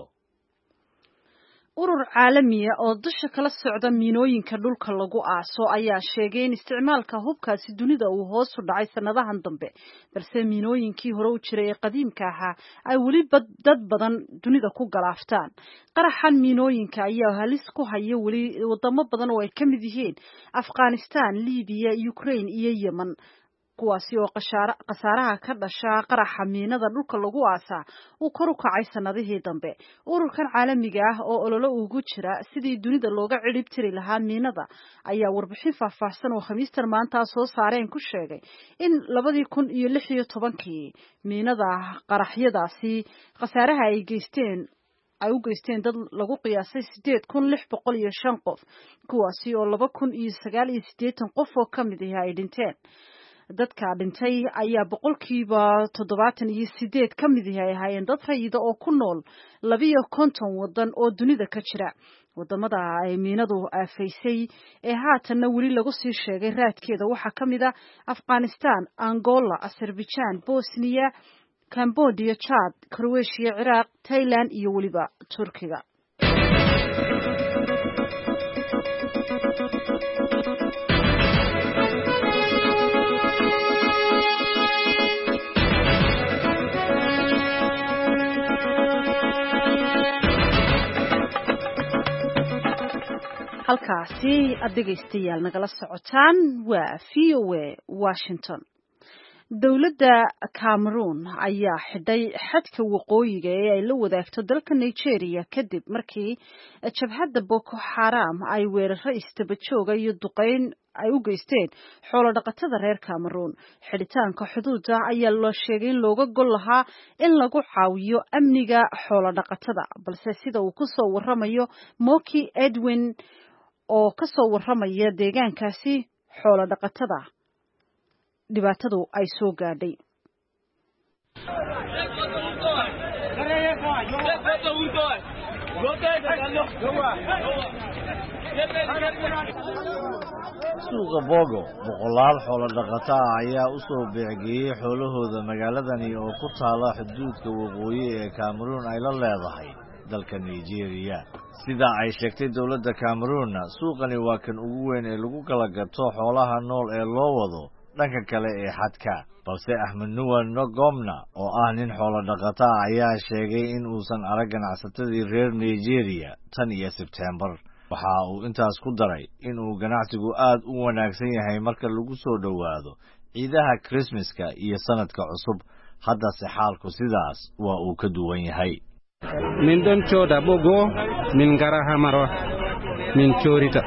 urur caalami ah oo dusha kala socda miinooyinka dhulka lagu aaso ayaa sheegay in isticmaalka hubkaasi dunida uu hoos u dhacay sanadahan dambe balse miinooyinkii hore u jiray ee qadiimka ahaa ay weli dad badan dunida ku galaaftaan qaraxan miinooyinka ayaa halis ku haya weli wadamo badan oo ay ka mid yihiin Afghanistan, Liibiya, Ukraine iyo Yemen kuwaasi oo qasaaraha ka dhasha qaraxa miinada dhulka lagu aasaa uu kor u kacay sanadihii dambe ururkan caalamiga ah oo ololo ugu jira sidii dunida looga cirib tiri lahaa miinada ayaa warbixin faahfaahsan oo khamiistan maanta soo saareen ku sheegay in labadii kun iyo lix iyo tobankii miinada qaraxyadaasi qasaaraha ay geysteen ay u geysteen dad lagu qiyaasay sideed kun lix boqol iyo shan qof kuwaasi oo laba kun iyo sagaal iyo siddeetan qof oo ka mid ah ay dhinteen dadka dhintay ayaa boqolkiiba toddobaatan iyo sideed ka mid ah ahaayeen dad rayida oo ku nool labiyo konton wadan oo dunida ka jira wadamada ay miinadu aafaysay ee haatanna weli lagu sii sheegay raadkeeda waxaa ka mid ah Afghanistan, Angola, Azerbaijan, Bosnia, Cambodia, Chad, Croatia, Iraq, Thailand iyo weliba Turkiga halkaasi aad dhegaystayaal nagala socotaan waa V O A Washington dowladda Cameroon ayaa xidhay xadka waqooyiga ee ay la wadaagto dalka Nigeria kadib markii jabhadda Boko Haram ay weeraro istaba jooga iyo duqeyn ay u geysteen xoolo dhaqatada reer Cameroon xidhitaanka xuduudda ayaa loo sheegay in looga gol lahaa in lagu caawiyo amniga xoolo dhaqatada balse sida uu ku soo waramayo Moki Edwin oo ka soo waramaya deegaankaasi xoolo dhaqatada dhibaatadu ay soo gaadhay suuqa Bogo boqolaal xoolo dhaqato ah ayaa u soo beecgeeyay xoolahooda magaaladani oo ku taala xuduudka waqooyi ee Cameroon ay la leedahay dalka Nigeria sida ay sheegtay dawladda Cameroon suuqani waa kan ugu weyn ee lagu kala gato xoolaha nool ee loo wado dhanka kale ee xadka balse Axmed Nuur Ngomna oo ah nin xoolo dhaqata ah ayaa sheegay in uusan arag ganacsatadii reer Nigeria tan iyo Sebtembar. Waxa uu intaas ku daray in uu ganacsigu aad u wanaagsan yahay marka lagu soo dhowaado ciidaha Christmaska iyo sanadka cusub. Hadda se xaalku sidaas waa uu ka duwan yahay. min don cooda bogo min gara hamaro min coorita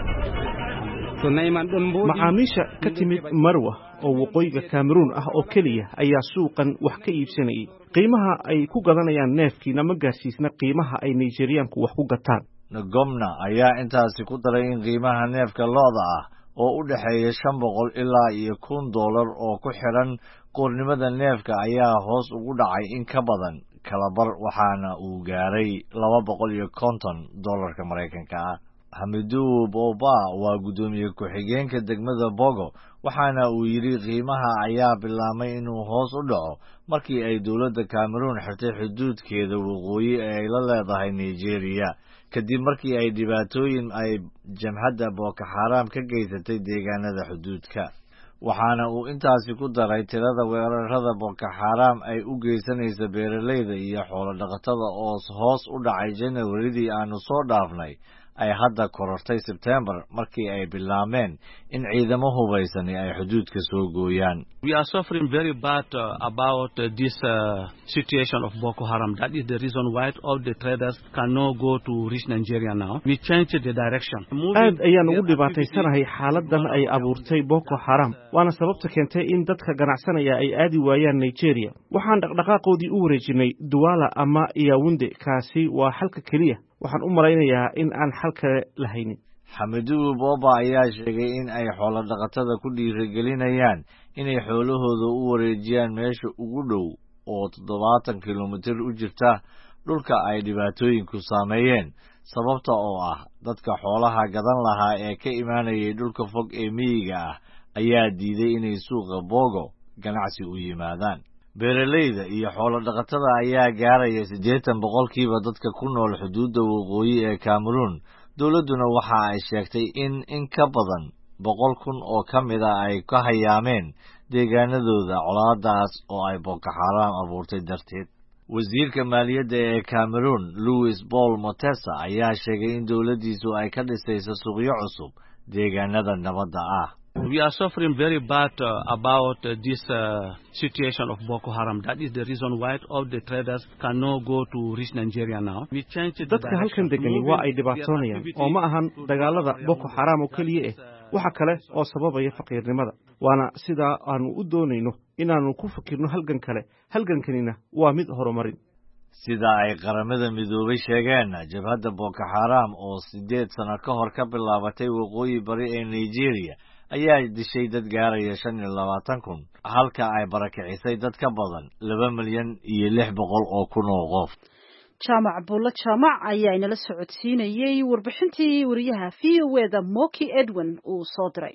macaamiisha ka timid Marwa oo waqooyiga Cameroon ah oo kaliya ayaa suuqan wax ka iibsanayay. qiimaha ay ku gadanayaan neefkiina ma gaarsiisna qiimaha ay Nigerianku wax ku gataan. Ngomna ayaa intaasi ku daray in qiimaha neefka lo'da ah oo u dhaxeeya shan boqol ilaa iyo kun dollar oo ku xiran qoornimada neefka ayaa hoos ugu dhacay in ka badan kalabar, waxaana uu gaaray laba boqol iyo konton dollarka Mareykanka ah. Hamidou Boba waa gudoomiye ku-xigeenka degmada Bogo, waxaana uu yiri qiimaha ayaa bilaabmay inuu hoos u dhaco markii ay dowladda Cameroon xirtay xuduudkeeda waqooyi ee ay la leedahay Nigeria, kadib markii ay dhibaatooyin ay jamhadda Boko Haram ka geysatay deegaanada xuduudka. Waxaana uu intaasi ku daray tirada weerarada Boko Haram ay u geysanaysa beeralayda iyo xoolo dhaqatada oo hoos u dhacay January-dii aanu soo dhaafnay ay hadda korortay September markii ay bilaabeen in ciidamo hubaysani ay xuduudka soo gooyaan. We are suffering very bad uh, about uh, this uh, situation of Boko Haram. That is the reason why all the traders cannot go to reach Nigeria now. We changed the direction. aad ayaan ugu dhibaataysanahay xaaladan ay abuurtay Boko Haram, waana sababta keentay in dadka ganacsanaya ay aadi waayaan Nigeria. Waxaan dhaqdhaqaaqoodii u wareejinay Douala ama Yaounde. Kaasi waa xalka kaliya. waxaan u malaynayaa in aan xal kale lahaynin. Hamidou Boba ayaa sheegay in ay xoolo dhaqatada ku dhiirigelinayaan inay xoolahooda u wareejiyaan meesha ugu dhow oo toddobaatan kilomitir u jirta dhulka ay dhibaatooyinku saameeyeen, sababta oo ah dadka xoolaha gadan lahaa ee ka imaanayay dhulka fog ee miyiga ah ayaa diiday inay suuqa Bogo ganacsi u yimaadaan. beeralayda iyo xoolo dhaqatada ayaa gaaraya siddeetan boqolkiiba dadka ku nool xuduudda waqooyi ee Cameroon. Dowladduna waxa ay sheegtay in in ka badan boqol kun oo ka mid ah ay ka hayaameen deegaanadooda colaadaas oo ay Boko Haram abuurtay darteed. Wasiirka maaliyadda ee Cameroon, Louis Paul Motesa, ayaa sheegay in dowladdiisu ay ka dhisayso suuqyo cusub deegaanada nabadda ah. We are suffering very bad uh, about uh, this uh, situation of Boko Haram. That is the reason why all the traders cannot go to reach Nigeria now. We changed the dadka halkan degani waa ay dhibaatoonayaan oo ma ahan dagaalada Boko Haram oo kaliya ah, waxa kale oo sababaya faqiirnimada. waana sida aanu u doonayno inaanu ku fikirno halgan kale. halgankanina waa mid horumarin. sida ay qaramada midoobay sheegeen, jabhadda Boko Haram oo sideed sano ka hor ka bilaabatay waqooyi bari ee Nigeria ayaa dishay dad gaaraya shan iyo labaatan kun, halka ay barakicisay dad ka badan laba milyan iyo lix boqol oo kun oo qof. Jaamac Buulla Jaamac ayaa inala socodsiinayay warbixintii wariyaha V O A da Moki Edwin uu soo diray.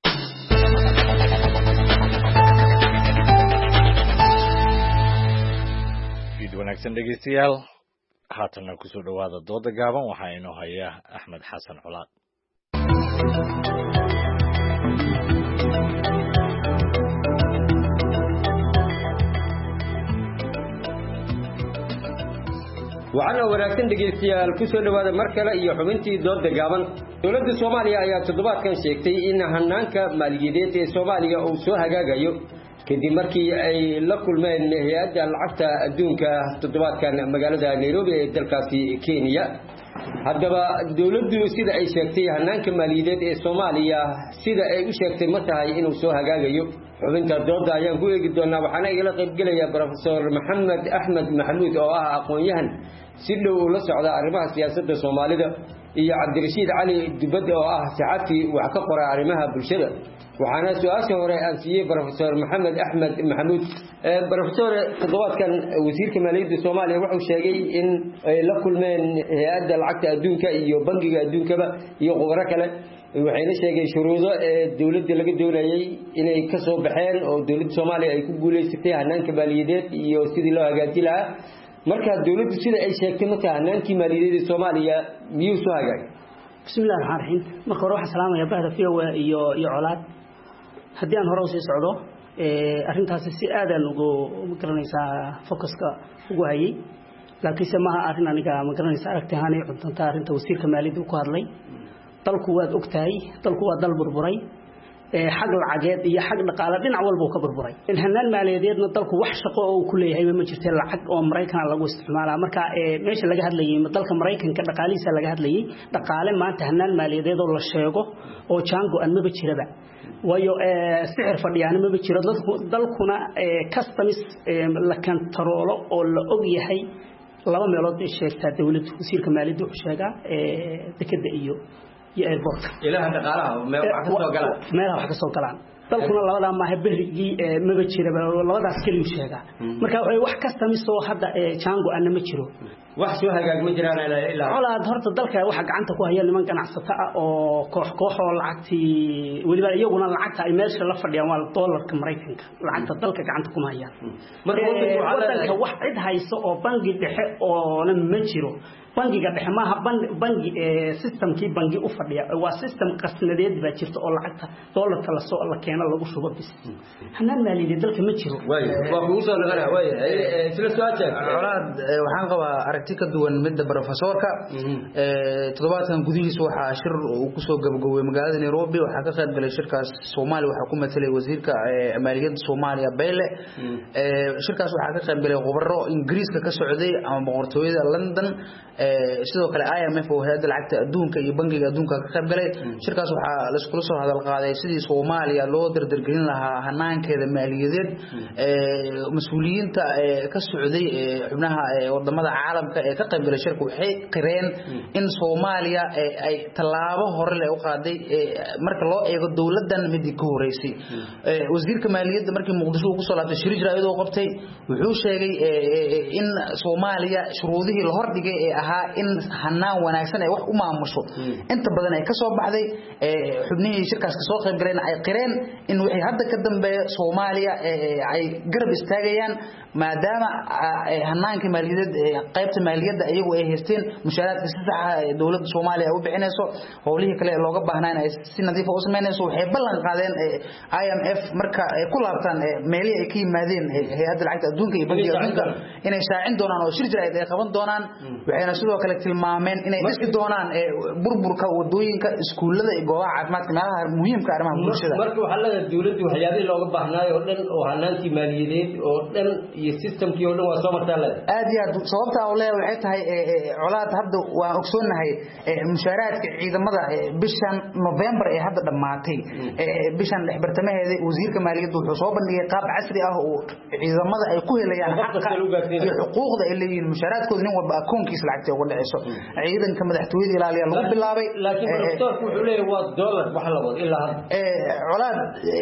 Fiid wanaagsan dhegeystayaal, haatana ku soo dhawaada dooda gaaban. Waxaa inoo haya Axmed Xasan Colaad. waxaana wanaagsan dhegeystayaal ku soo dhawaada mar kale iyo xubintii dooda gaaban. dowladda Soomaaliya ayaa toddobaadkan sheegtay in hanaanka maaliyadeed ee Soomaaliya uu soo hagaagayo kadib markii ay la kulmeen hay'adda lacagta adduunka toddobaadkan magaalada Nairobi ee dalkaasi Kenya. haddaba dowladdu sida ay sheegtay hanaanka maaliyadeed ee Soomaaliya sida ay u sheegtay ma tahay inuu soo hagaagayo. xubinta dooda ayaan ku eegi doonaa, waxaana igala qayb galaya Professor Maxamed Axmed Maxamuud oo ah aqoon-yahan si dhow ula socda arrimaha siyaasadda Soomaalida, iyo Cabdirashiid Cali Dubad oo ah saxafi wax ka qora arrimaha bulshada. waxaana su'aasha hore aan siiyay Professor Maxamed Axmed Maxamuud. ee Professor, toddobaadkan wasiirka maaliyadda Soomaaliya wuxuu sheegay in ay la kulmeen hay'adda lacagta adduunka iyo bangiga adduunkaba iyo khubaro kale, waxayna sheegay shuruudo ee dawladda laga doonayay inay ka soo baxeen oo dawladda Soomaaliya ay ku guuleysatay hanaanka maaliyadeed iyo sidii loo hagaajin lahaa. marka dawladdu sida ay sheegtay marka hanaanka maaliyadeed ee Soomaaliya miyuu soo hagaagay? bismillaahir rahmaanir rahiim. marka hore waxaan salaamayaa bahda V O A iyo iyo colaad. haddii aan hore u sii socdo, ee arintaasi si aadan ugu magaranaysaa focuska ugu hayay laakiin samaha arin aniga magaranaysaa aragti ahaan ay cuntada arinta wasiirka maaliyadda ku hadlay dalku waad ogtahay dalku waa dal burburay ee xaq lacageed iyo xaq dhaqaale dhinac walba uu ka burburay in hanaan maaliyadeedna dalku wax shaqo oo ku leeyahay ma jirto lacag oo Mareykan lagu isticmaalaa marka ee meesha laga hadlayay dalka Mareykanka dhaqaalihiisa laga hadlayay dhaqaale maanta hanaan maaliyadeed oo la sheego oo jango aan ma jiraba wayo ee sixir fadhiyana ma jiro dalkuna ee customs la kantaroolo oo la og yahay laba meelood ay sheegtaa dawladda wasiirka maaliyadda uu sheegaa ee dekada iyo iyo airport ilaha dhaqaalaha meel wax ka soo galaan meel wax ka soo galaan dalkuna labada ma aha berigi ma jiraba labadaas kaliya sheegaa marka wax kasta misoo hadda jango aan ma jiro wax soo hagaag ma jiraan ilaa ilaa walaad horta dalka waxa gacanta ku haya niman ganacsato ah oo koox koox oo lacagtii waliba iyaguna lacagta ay meesha la fadhiyaan waa dollarka Mareykanka lacagta dalka gacanta kuma hayaan marka wadanka wax cid hayso oo bangi dhexe oo ma jiro bangiga dhexe maaha bangi systemkii bangi u fadhiya waa system qasnadeed baa jirta oo lacagta dollarka la soo la keeno lagu shubo bis hanaan maaliyadeed dalka ma jiro way waa kugu soo laga way isla su'aasha colaad waxaan qabaa aragti ka duwan midda professorka ee toddobaadkan gudihiisa waxa shir uu ku soo gabagabay magaalada Nairobi waxa ka qayb galay shirkaas Soomaali waxa ku metelay wasiirka maaliyadda Soomaaliya Bayle ee shirkaas waxa ka qayb galay khubaro Ingiriiska ka socday ama boqortooyada London sidoo kale I M F oo hay'adda lacagta adduunka iyo bangiga adduunka ka qayb galay shirkaas waxa la isku soo hadal qaaday sidii Soomaaliya loo dardargelin lahaa hanaankeeda maaliyadeed ee mas'uuliyiinta ka socday xubnaha wadamada caalamka ee ka qayb galay shirku waxay qireen in Soomaaliya ay talaabo hore leh u qaaday marka loo eego dawladan midii ka horeysay wasiirka maaliyadda markii Muqdisho uu ku soo laabtay shir jiraayad oo qabtay wuxuu sheegay in Soomaaliya shuruudihii la hordhigay ee ahaa in hanaan wanaagsan ay wax u maamusho inta badan ay ka soo baxday xubnihii shirkaas ka soo qayb galeen ay qireen in wixii hadda ka dambeeyo Soomaaliya ay garab istaagayaan maadaama hanaanka maaliyadeed qaybta maaliyadda ayagu ay haysteen mushaaraadka si sax ah dawladda Soomaaliya ay u bixinayso howlihii kale looga baahnaa in ay si nadiif ah u sameynayso waxay ballan qaadeen I M F marka ay ku laabtaan meelihii ay ka yimaadeen hay'adda lacagta adduunka iyo bangiga adduunka inay shaacin doonaan oo shir jiraayad ay qaban doonaan waxayna sidoo kale tilmaameen inay dhisi doonaan burburka wadooyinka iskuulada iyo goobaha caafimaadka meelaha muhiimka arrimaha bulshada marka waxa laga dawladdu waxyaabihii looga baahnaayo oo dhan oo hanaankii maaliyadeed oo dhan iyo systemkii oo dhan waa soo martaa leedahay aad iyo aad sababta oo leeyahay waxay tahay colaad hadda waan ogsoonahay mushaaraadka ciidamada bishan November ee hadda dhamaatay bishan dhexbartamaheeda wasiirka maaliyadda wuxuu soo bandhigay qaab casri ah oo ciidamada ay ku helayaan xaqqa iyo xuquuqda ay leeyihiin mushaaraadkooda nin walba akoonkiisa lacagta uga dhacayso ciidanka madaxtooyada ilaaliya lagu bilaabay laakiin professorku wuxuu leeyahay waa dollar wax la wado ilaa hadda ee colaad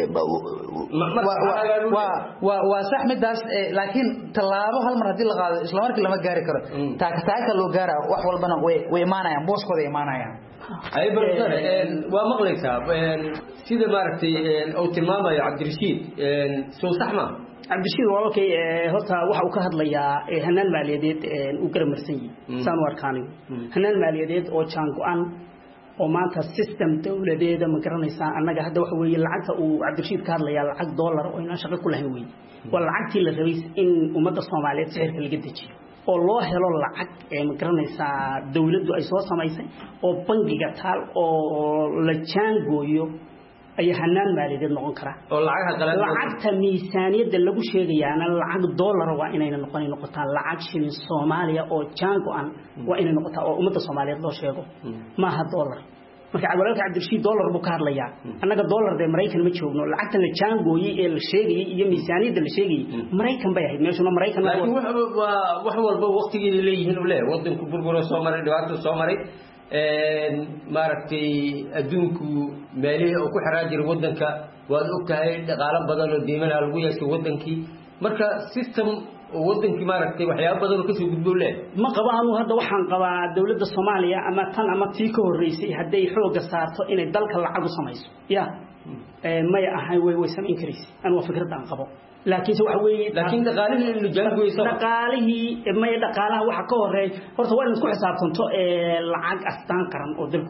waa waa sax midaas laakiin talaabo hal mar hadii la qaado isla markii lama gaari karo taaka taaka loo gaara wax walbana way way imaanayaan booskooda imaanayaan ay professor waa maqlaysaa sida maartay oo tilmaamayo Cabdirashiid soo saxma Cabdirashiid walaalkay horta waxa uu ka hadlayaa hanaan maaliyadeed uu garamarsan yahay saan warkaanay hanaan maaliyadeed oo jaan go'an oo maanta system dawladeeda ma garanaysaa annaga hadda waxa weeye lacagta uu Cabdirashiid ka hadlayaa lacag dollar oo inaan shaqo ku lahayn weey waa lacagtii la rabay in ummadda Soomaaliyeed sicirka laga dejiyo oo loo helo lacag ee ma garanaysaa dawladdu ay soo samaysay oo bangiga taal oo la jaangooyo ay hanaan maaliyadeed noqon kara oo lacagaha qalan lacagta miisaaniyada lagu sheegayaana lacag dollar waa inay noqon noqotaa lacag shilin Soomaaliya oo jaango aan waa inay noqotaa oo ummadda Soomaaliyeed loo sheego ma aha dollar marka walaalka Cabdirashiid dollar buu ka hadlayaa annaga dollar de Mareykan ma joogno lacagta la jaangooyay ee la sheegay iyo miisaaniyada la sheegay Mareykan bay ahayd meeshuna Mareykan laakiin wax walba waqtigeeda leeyihiin u leeyahay wadanku burburo soo maray dhawaato soo maray een maaragtay adduunku meelihii uu ku xiraa jiray wadanka waad ogtahay dhaqaale badan oo diimaha lagu yeeshay wadankii marka system wadankii maaragtay waxyaabo badan oo ka soo gudbo leh ma qaba anu hadda waxaan qabaa dawladda Soomaaliya ama tan ama tii ka horeysay haday xooga saarto inay dalka lacag u samayso ya ee ma ahay way way samayn karaysi aan waa fikrad aan qabo laakiin waxa weeye laakiin dhaqaalihii inuu jaangoyso dhaqaalihii ma dhaqaalaha waxa ka horeey horta waa in isku xisaabtanto ee lacag astaan qaran oo dalku leeyahay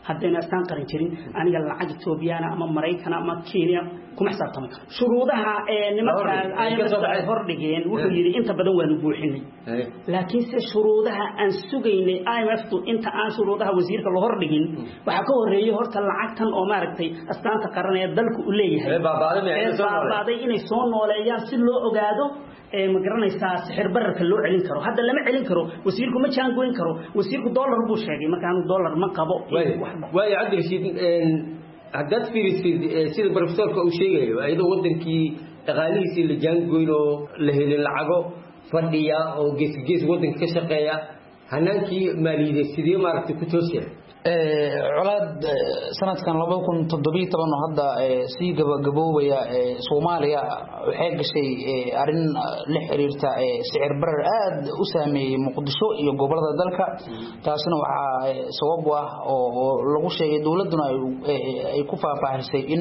haddayna astaan qaran jirin aniga lacag Ethiopiana ama Mareykan ama Kenya kuma xisaabtami karo shuruudaha ee nimanka ay hor dhigeen wuxuu yiri inta badan waan buuxinay laakiin se shuruudaha aan sugaynay I M F tu inta aan shuruudaha wasiirka la hor dhigin waxa ka horeeyay horta lacagtan oo maaragtay astaanta qaran ee dalku u leeyahay baabaday inay soo nooleeyaan si loo ogaado ee ma garanaysaa sixir bararka loo celin karo hadda lama celin karo wasiirku ma jaan goyn karo wasiirku dollar buu sheegay marka aanu dollar ma qabo way cadri shid hadad fiirisid sida professorka uu sheegayo ayadoo wadankii dhaqaalihiisii la jaan goyn oo la helin lacago fadhiya oo gees gees wadanka ka shaqeeya hanaankii maaliyadeed sidii maaragtay ku toosiyay colaad sanadkan laba kun toddoba iyo toban oo hadda sii gabagaboobaya Soomaaliya waxay gashay arin la xiriirta sicir barar aad u saameeyay Muqdisho iyo gobolada dalka taasina waxa sabab ah oo lagu sheegay dawladuna ay ku faahfaahisay in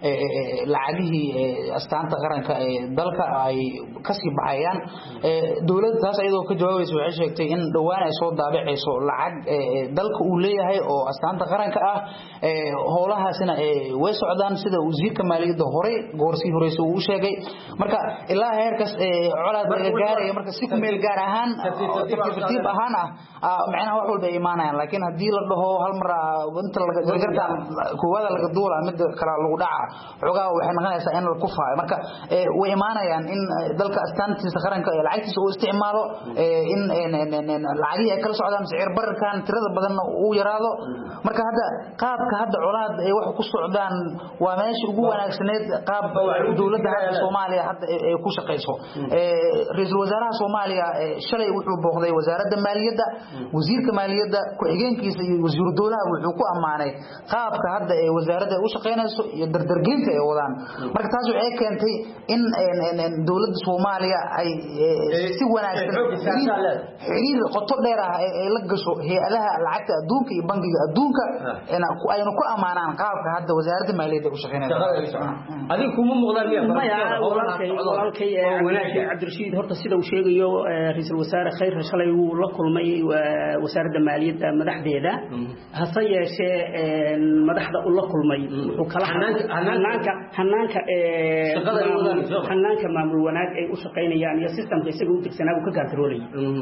lacagihii astaanta qaranka ee dalka ay ka sii baxayaan dawladda taas ayadoo ka jawaabayso waxay sheegtay in dhawaan ay soo daabacayso lacag dalka uu leeyahay oo astaanta qaranka ah ee howlahaasina ee way socdaan sida wasiirka maaliyadda hore goorsii horeysa uu sheegay marka ilaa heerkaas ee colaad laga gaaray marka si ku meel gaar ahaan tartiib ahaan ah macnaha wax walba iimaanayaan laakiin hadii la dhaho hal mar inta laga gargarta kuwada laga duula mid kala lagu dhaca xogaa waxay noqonaysaa in la ku faayo marka way iimaanayaan in dalka astaantiisa qaranka ee lacagtiisa uu isticmaalo in lacagii ay kala socdaan sicir bararkan tirada badan uu yaraado marka hadda qaabka hadda colaad ay wax ku socdaan waa meesha ugu wanaagsaneed qaab dawladda Soomaaliya hadda ay ku shaqeyso ee ra'iisul wasaaraha Soomaaliya shalay wuxuu booqday wasaaradda maaliyadda wasiirka maaliyadda ku xigeenkiisa iyo wasiir dawladda wuxuu ku amaanay qaabka hadda ay wasaaradda u shaqeynayso iyo dardargelinta ay wadaan marka taas waxay keentay in dawladda Soomaaliya ay si wanaagsan xiriir qoto dheer ah ay la gasho hay'adaha lacagta adduunka iyo bangiga adduunka ina aynu ku amaanaan qaabka hadda wasaaradda maaliyadda u shaqeynayso adiga kuma muuqdaan miyaa walaalkay walaalkay Cabdirashiid horta sida uu sheegayo ra'iisul wasaare khayr shalay uu la kulmay wasaaradda maaliyadda madaxdeeda hase yeeshee madaxda uu la kulmay wuxuu kala hanaanka hanaanka ee hanaanka maamul wanaag ay u shaqeynayaan iyo systemka isaga u tigsanaa uu ka gaartoolayay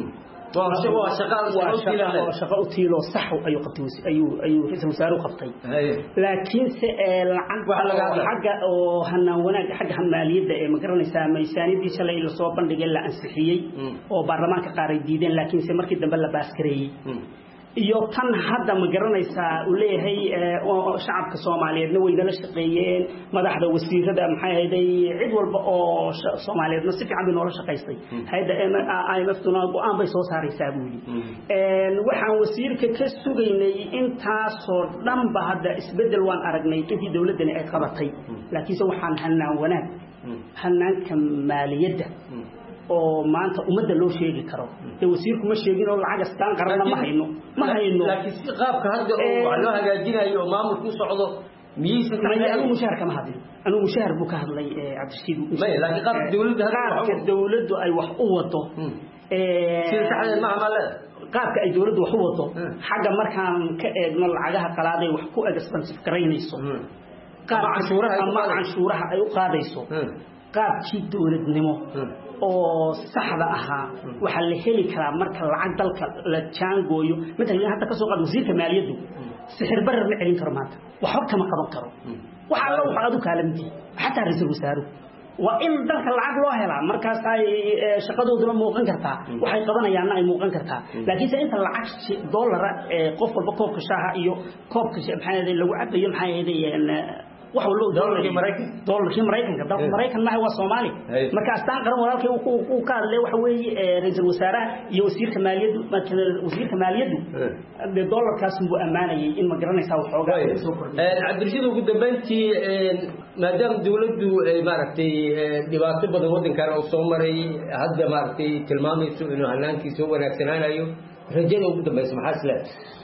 shaqo u tiilo sax ayuu qabtay ayuu ayuu ra'iisul wasaare qabtay laakiin se lacag xagga oo hanaan wanaag xagga maaliyadda ee ma garanaysaa miisaaniyadii shalay la soo bandhigay la ansixiyay oo baarlamaanka qaaray diideen laakiin se markii dambe la baaskareeyay iyo tan hadda ma garanaysaa uu leeyahay oo shacabka Soomaaliyeedna way nala shaqeeyeen madaxda wasiirada maxay ahayd cid walba oo Soomaaliyeedna si fiican bay noola shaqeystay hay'adda I M F tuna go'aan bay soo saaraysaa buuli een waxaan wasiirka ka sugaynay intaas oo dhanba hadda isbedel waan aragnay intii dawladdan ay qabatay laakiin se waxaan hanaan wanaag hanaanka maaliyadda oo maanta umada loo sheegi karo ee wasiirku ma sheegin oo lacag astaan qarana ma hayno ma hayno laakiin si qaabka hadda oo loo hagaajinayo maamulku socdo miyaysan tahay anu mushaar kama hadlin anu mushaar buu ka hadlay Cabdirashiid ma laakiin qaabka dawladda hadda dawladdu ay wax u wado ee sida saxda ma amalada qaabka ay dawladdu wax u wado xagga markaan ka eegno lacagaha qalaaday wax ku expensive gareynayso qaab canshuuraha ama canshuuraha ay u qaadayso qaabkii dawladnimo oo saxda ahaa waxa la heli karaa marka lacag dalka la jaangooyo midna hadda ka soo qaad wasiirka maaliyaddu sixir barar ma celin karo maanta waxa kama qaban karo waxa la waxa adu kaalamti hatta ra'iisul wasaaruhu waa in dalka lacag loo helaa markaas ay shaqadooduna muuqan kartaa waxay qabanayaan ay muuqan kartaa laakiin inta lacag dollar qof walba koobka shaaha iyo koobka maxay lagu cabayo maxay ahaydeen waxa loo dollarkii Mareykan dollarkii Mareykan dalka Mareykan ma waa Soomaali marka astaan qaran walaalkay uu ka hadlay waxa weeye ra'iisul wasaaraha iyo wasiirka maaliyadda marka wasiirka maaliyaddu ee dollarkaas uu amaanayay in ma garanaysaa waxoogaa soo kordhay ee Cabdirashiid ugu dambeyntii maadaama dawladdu ay maaragtay dhibaato badan wadankan oo soo maray hadda maaragtay tilmaamayso inuu hanaankiisa wanaagsanaanayo rajada ugu dambaysa maxaa isleedahay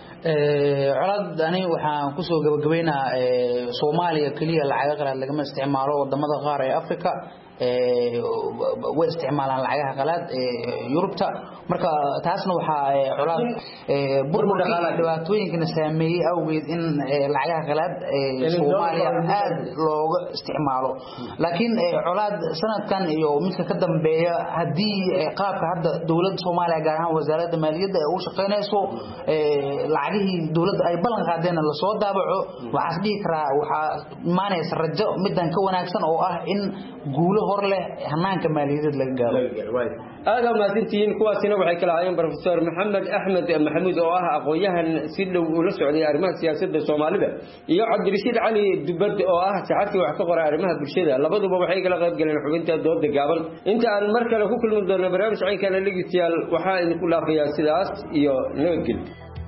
colaad ani waxaan ku soo gabagabeynaa Soomaaliya kaliya lacag qalaad laga isticmaalo wadamada qaar ee Afrika way isticmaalaan lacagaha qalaad Yurubta marka taasna waxa culaad burburka dhibaatooyinkana saameeyay awgeed in lacagaha qalaad Soomaaliya aad looga isticmaalo laakiin culaad sanadkan iyo midka ka dambeeya hadii qaabka hadda dawladda Soomaaliya gaar ahaan wasaaradda maaliyadda ay u shaqeynayso lacagihii dawladda ay ballan qaadeen la soo daabaco waxa isdhihi karaa waxa maanaysa rajo midan ka wanaagsan oo ah in guulo hor leh hanaanka maaliyadeed laga gaaro aad ma sintiin kuwaasina waxay kala hayeen professor Maxamed Axmed Maxamuud oo ah aqoonyahan si dhow u la socday arrimaha siyaasadda Soomaalida iyo Cabdirashiid Cali Dubad oo ah saxafi wax ka qoray arrimaha bulshada labaduba waxay kala qayb galeen xubinta doodda gaaban inta aan mar kale ku kulmi doono barnaamij caynkan dhegeystayaal waxa ay ku laafayaa sidaas iyo nabadgelyo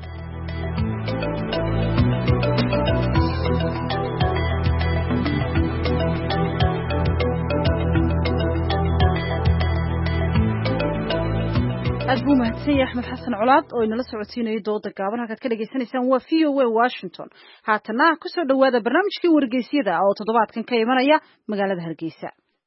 aad buu mahadsan yahay Axmed Xasan Colaad oo inala socodsiinayay dooda gaaban halkaad ka dhageysanaysaan waa V O A Washington haatana ku soo dhawaada barnaamijkii wargeysyada oo toddobaadkan ka imanaya magaalada Hargeysa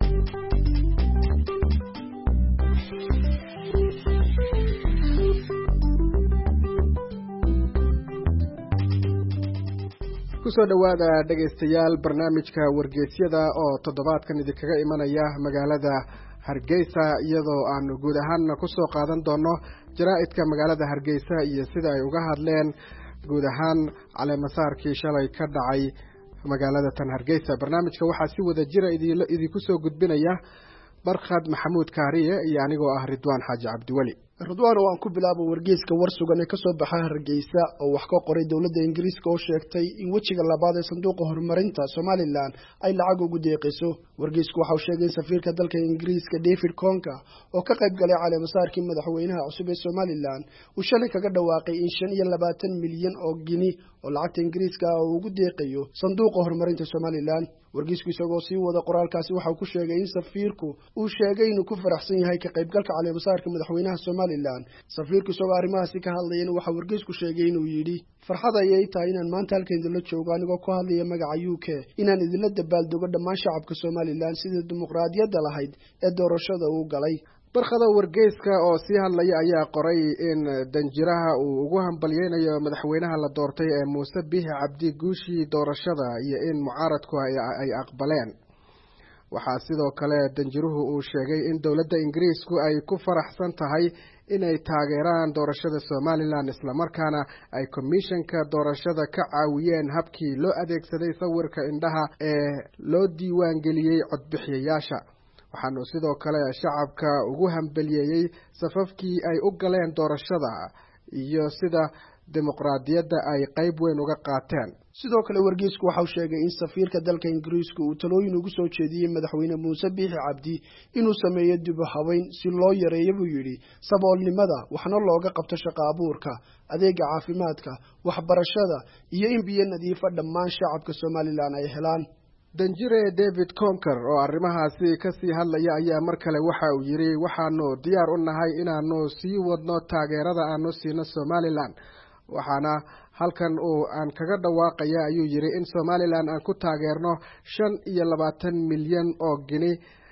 kusoo dhawaada dhageystayaal barnaamijka wargeysyada oo toddobaadkan idinkaga imanaya magaalada Hargeysa iyadoo aan guud ahaan ku soo qaadan doono jaraa'idka magaalada Hargeysa iyo sida ay uga hadleen guud ahaan caleemasaarkii shalay ka dhacay magaalada tan Hargeysa barnaamijka waxaa si wada jira idinku soo gudbinaya Barkhad Maxamuud Kaariye iyo anigoo ah Ridwaan Xaaji Cabdiwali Ridwaan waan ku bilaabo wargeyska war sugan ee ka soo baxay Hargeysa oo wax ka qoray dawladda Ingiriiska oo sheegtay in wajiga labaad ee sanduuqa horumarinta Somaliland ay lacag ugu deeqayso wargeysku waxa uu sheegay safiirka dalka Ingiriiska David Conker oo ka qayb galay caleemasaarkii madaxweynaha cusub ee Somaliland uu shalay kaga dhawaaqay in shan iyo labaatan milyan oo gini oo lacagta Ingiriiska ah uu ugu deeqayo sanduuqa horumarinta Somaliland wargeysku isagoo sii wada qoraalkaasi waxa uu ku sheegay in safiirku uu sheegay inuu ku faraxsan yahay ka qaybgalka caleemasaarka madaxweynaha Somaliland safiirku isagoo arrimahaasi ka hadlayay waxa wargeysku sheegay inuu yidhi farxad ayay tahay inaan maanta halkan idinla joogo anigoo ku hadlaya magaca U K inaan idinla dabaaldogo dhammaan shacabka Somaliland sida dimuqraadiyadda lahayd ee doorashada uu galay barkhada wargeyska oo sii hadlaya ayaa qoray in danjiraha uu ugu hambalyeynayo madaxweynaha la doortay ee Muuse Biixi Cabdi guushii doorashada iyo in mucaaradku ay aqbaleen waxaa sidoo kale danjiruhu uu sheegay in dowladda Ingiriisku ay ku faraxsan tahay inay taageeraan doorashada Somaliland isla markaana ay commissionka doorashada ka caawiyeen habkii loo adeegsaday sawirka indhaha ee loo diiwaan geliyay codbixiyayaasha waxaanu sidoo kale shacabka ugu hambaliyeeyay safafkii ay u galeen doorashada iyo sida dimuqraadiyadda ay qayb weyn uga qaateen sidoo kale wargeysku waxa uu sheegay in safiirka dalka Ingiriiska uu talooyin ugu soo jeediyay madaxweyne Muuse Biixi Cabdi inuu sameeyo dib u habeyn si loo yareeyo buu yiri saboolnimada waxna looga qabto shaqo abuurka adeega caafimaadka waxbarashada iyo in biyo nadiif ah dhammaan shacabka Somaliland ay helaan danjire David Conker oo arrimahaasi ka sii hadlaya ayaa mar kale waxa uu yiri waxaanu diyaar u nahay inaanu sii wadno taageerada aanu siino Somaliland waxaana halkan uu aan kaga dhawaaqaya ayuu yiri in Somaliland aan ku taageerno shan iyo labaatan milyan oo gini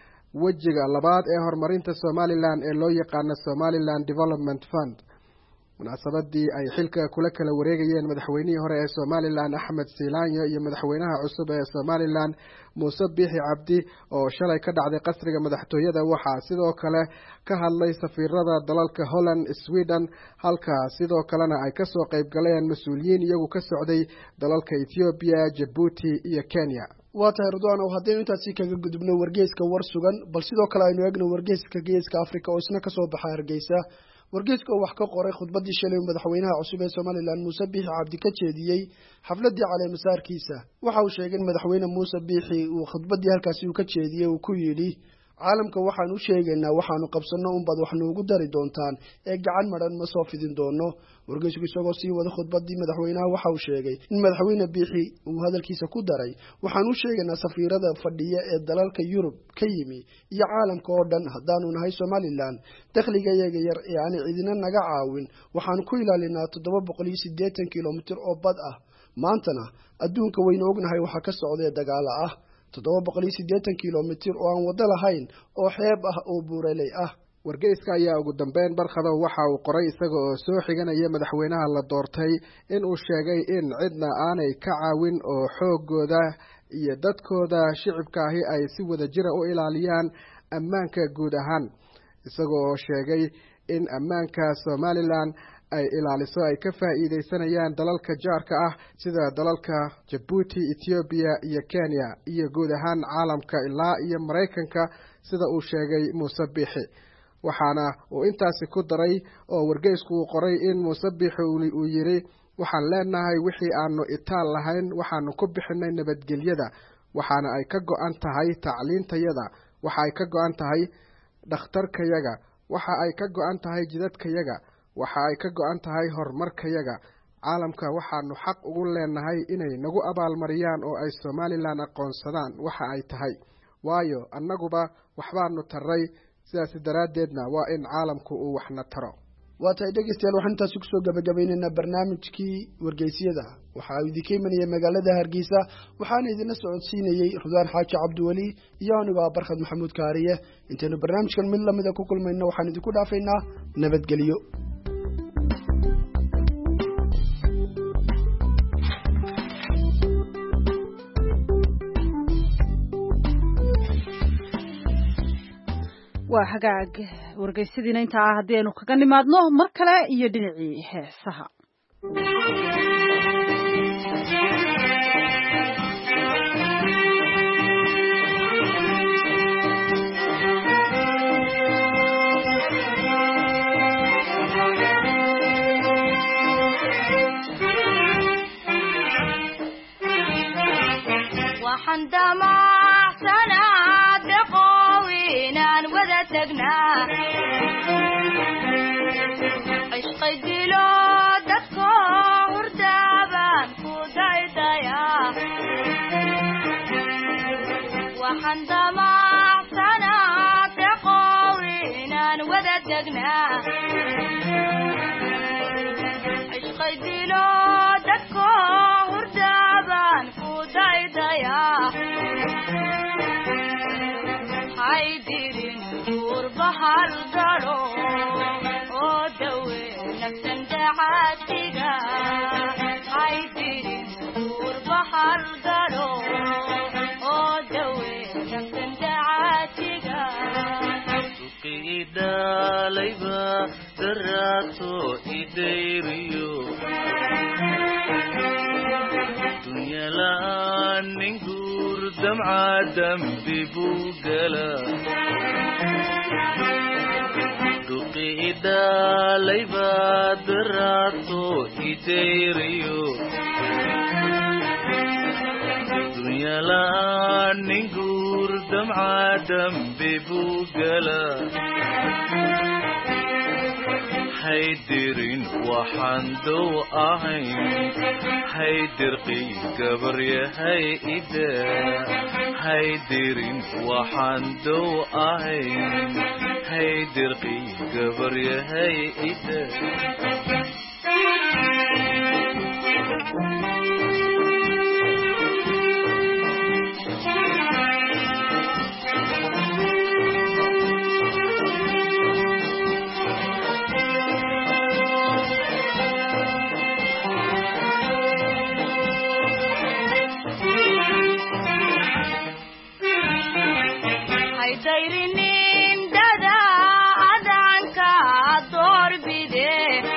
wajiga labaad ee horumarinta Somaliland ee loo yaqaan Somaliland Development Fund munaasabadii ay xilka kula kala wareegayeen madaxweynihii hore ee Somaliland Axmed Siilaanyo iyo madaxweynaha cusub ee Somaliland Muuse Biixi Cabdi oo shalay ka dhacday qasriga madaxtooyada waxaa sidoo kale ka hadlay safiirada dalalka Holland, Sweden halka sidoo kalena ay ka soo qayb galeen mas'uuliyiin iyagu ka socday dalalka Ethiopia, Djibouti iyo Kenya waa tahay Ridwaan oo haddii intaasi kaga gudubno wargeyska war sugan bal sidoo kale aynu eegno wargeyska geeska Afrika oo isna ka soo baxay Hargeysa wargeyska oo wax ka qoray khudbadii shalay madaxweynaha cusub ee Somaliland Muuse Biixi Cabdi ka jeediyay xafladii caleemasaarkiisa waxa uu sheegay in madaxweyne Muuse Biixi uu khudbadii halkaasi uu ka jeediyay uu ku yidhi caalamka waxaan u sheegaynaa waxaanu qabsano un bad wax noogu dari doontaan ee gacan maran ma soo fidin doono wargeysku isagoo sii wada khudbadii madaxweynaha waxa uu sheegay in madaxweyne Biixi uu hadalkiisa ku daray waxaan u sheegaynaa safiirada fadhiya ee dalalka Yurub ka yimi iyo caalamka oo dhan haddaanu nahay Somaliland dakhliga iyaga yar ee aan cidina naga caawin waxaan ku ilaalinaa toddoba boqol iyo siddeetan kiiloomitir oo bad ah maantana adduunka wayna ognahay waxa ka socda dagaal ah toddoba boqol iyo siddeetan kilomitir oo aan waddo lahayn oo xeeb ah oo buuraley ah. wargeyska ayaa ugu dambeyn barkhadow waxa uu qoray isaga oo soo xiganaya madaxweynaha la doortay in uu sheegay in cidna aanay ka caawin oo xoogooda iyo dadkooda shicibka ahi ay si wada jira u ilaaliyaan ammaanka guud ahaan, isaga oo sheegay in ammaanka Somaliland ay ilaaliso ay ka faa'iideysanayaan dalalka jaarka ah sida dalalka Djibouti, Ethiopia iyo Kenya iyo guud ahaan caalamka ilaa iyo Mareykanka sida uu sheegay Muuse Biixi. waxaana uu intaasi ku daray oo wargeysku uu qoray in Muuse Biixi uu yiri waxaan leenahay wixii aanu itaal lahayn waxaanu ku bixinay nabadgelyada, waxaana ay ka go'an tahay tacliintayada, waxa ay ka go'an tahay dhakhtarkayaga, waxa ay ka go'an tahay jidadkayaga, waxa ay ka go'an tahay horumarkayaga. caalamka waxaanu xaq ugu leenahay inay nagu abaalmariyaan oo ay Somaliland aqoonsadaan waxa ay tahay, waayo annaguba waxbaanu taray, sidaas daraadeedna waa in caalamku uu waxna taro. waa tahay dhegeystayaal, waxaan intaasi kusoo gabagabaynaynaa barnaamijkii wargeysyada. waxaa idinka imanaya magaalada Hargeysa, waxaana idinla socodsiinayey Rudaan Xaaji Cabdiweli iyo aniga Barkhad Maxamuud Kaariye. intaynu barnaamijkan mid lamida ku kulmayno waxaan idinku dhaafaynaa nabadgelyo. waa hagaag wargeysadina inta ah haddii aynu kaga nimaadno mar kale iyo dhinacii heesaha. waxaan damacsanaa deqoowiinaan wada tagnaa cishqay dilo dadko hurdaabaan ku daydayaa waxaan damacsanaa deqoowiinaan wada tagnaa cishqay dilo dadko hurdaabaan ku daydayaa haydirin urbahal galo oo dawe nafsan dacaatiga haydirin urbahal galo oo dawe nafsan dacaatiga suqiidaalayba daraato idayriyo dunyalaan ninguur damca dambi buu galaa duqiidaalayba daraato idayriyo dunyalaan ninguur damca dambi buu galaa haydirin waxaan dow ahayn haydirqii gabaryahay ida haydirin waxaan dow ahayn haydirqii gabaryahay ida dayrinin dada adanka doorbide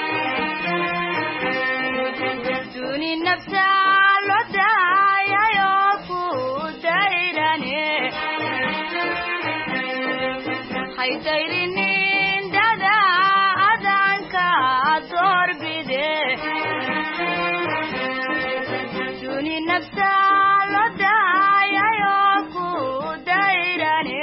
duni nafsa lo daayayo ku dayrane hay dayrinin dada adanka doorbide duni nafsa lo daayayo ku dayrane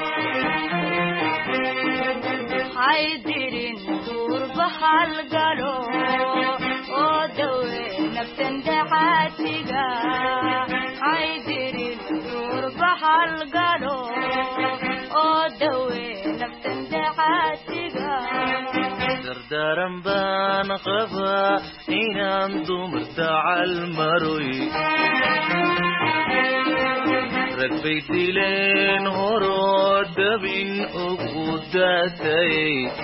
haydirin durbahal galo oo dawe nafsan dacaatiga haydirin durbahal galo oo dawe nafsan dacaatiga dardaaran baan qabaa inaan dumar dacal maroy ركبي ديلين هرود بين أقوداتي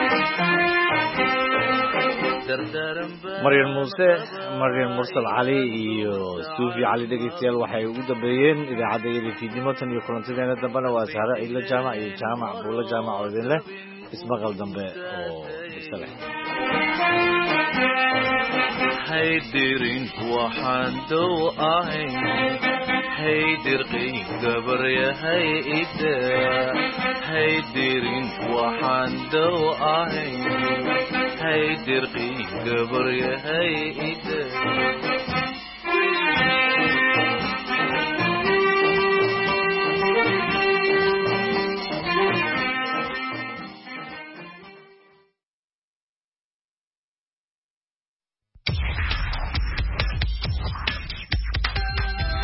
مريم موسى مريم مرسل علي iyo Suufi Ali dhageystayaal waxay ugu dambeeyeen idaacadda fi Dimatan iyo kulantadeena dambana waa Sahra ila jaamac iyo jaamac buula jaamac oo idin leh ismaqal dambe oo bisale haydirin waxaan dow ahayn haydirqi gabar yahay ida haydirin waxaan dow ahayn haydirqi gabar yahay ida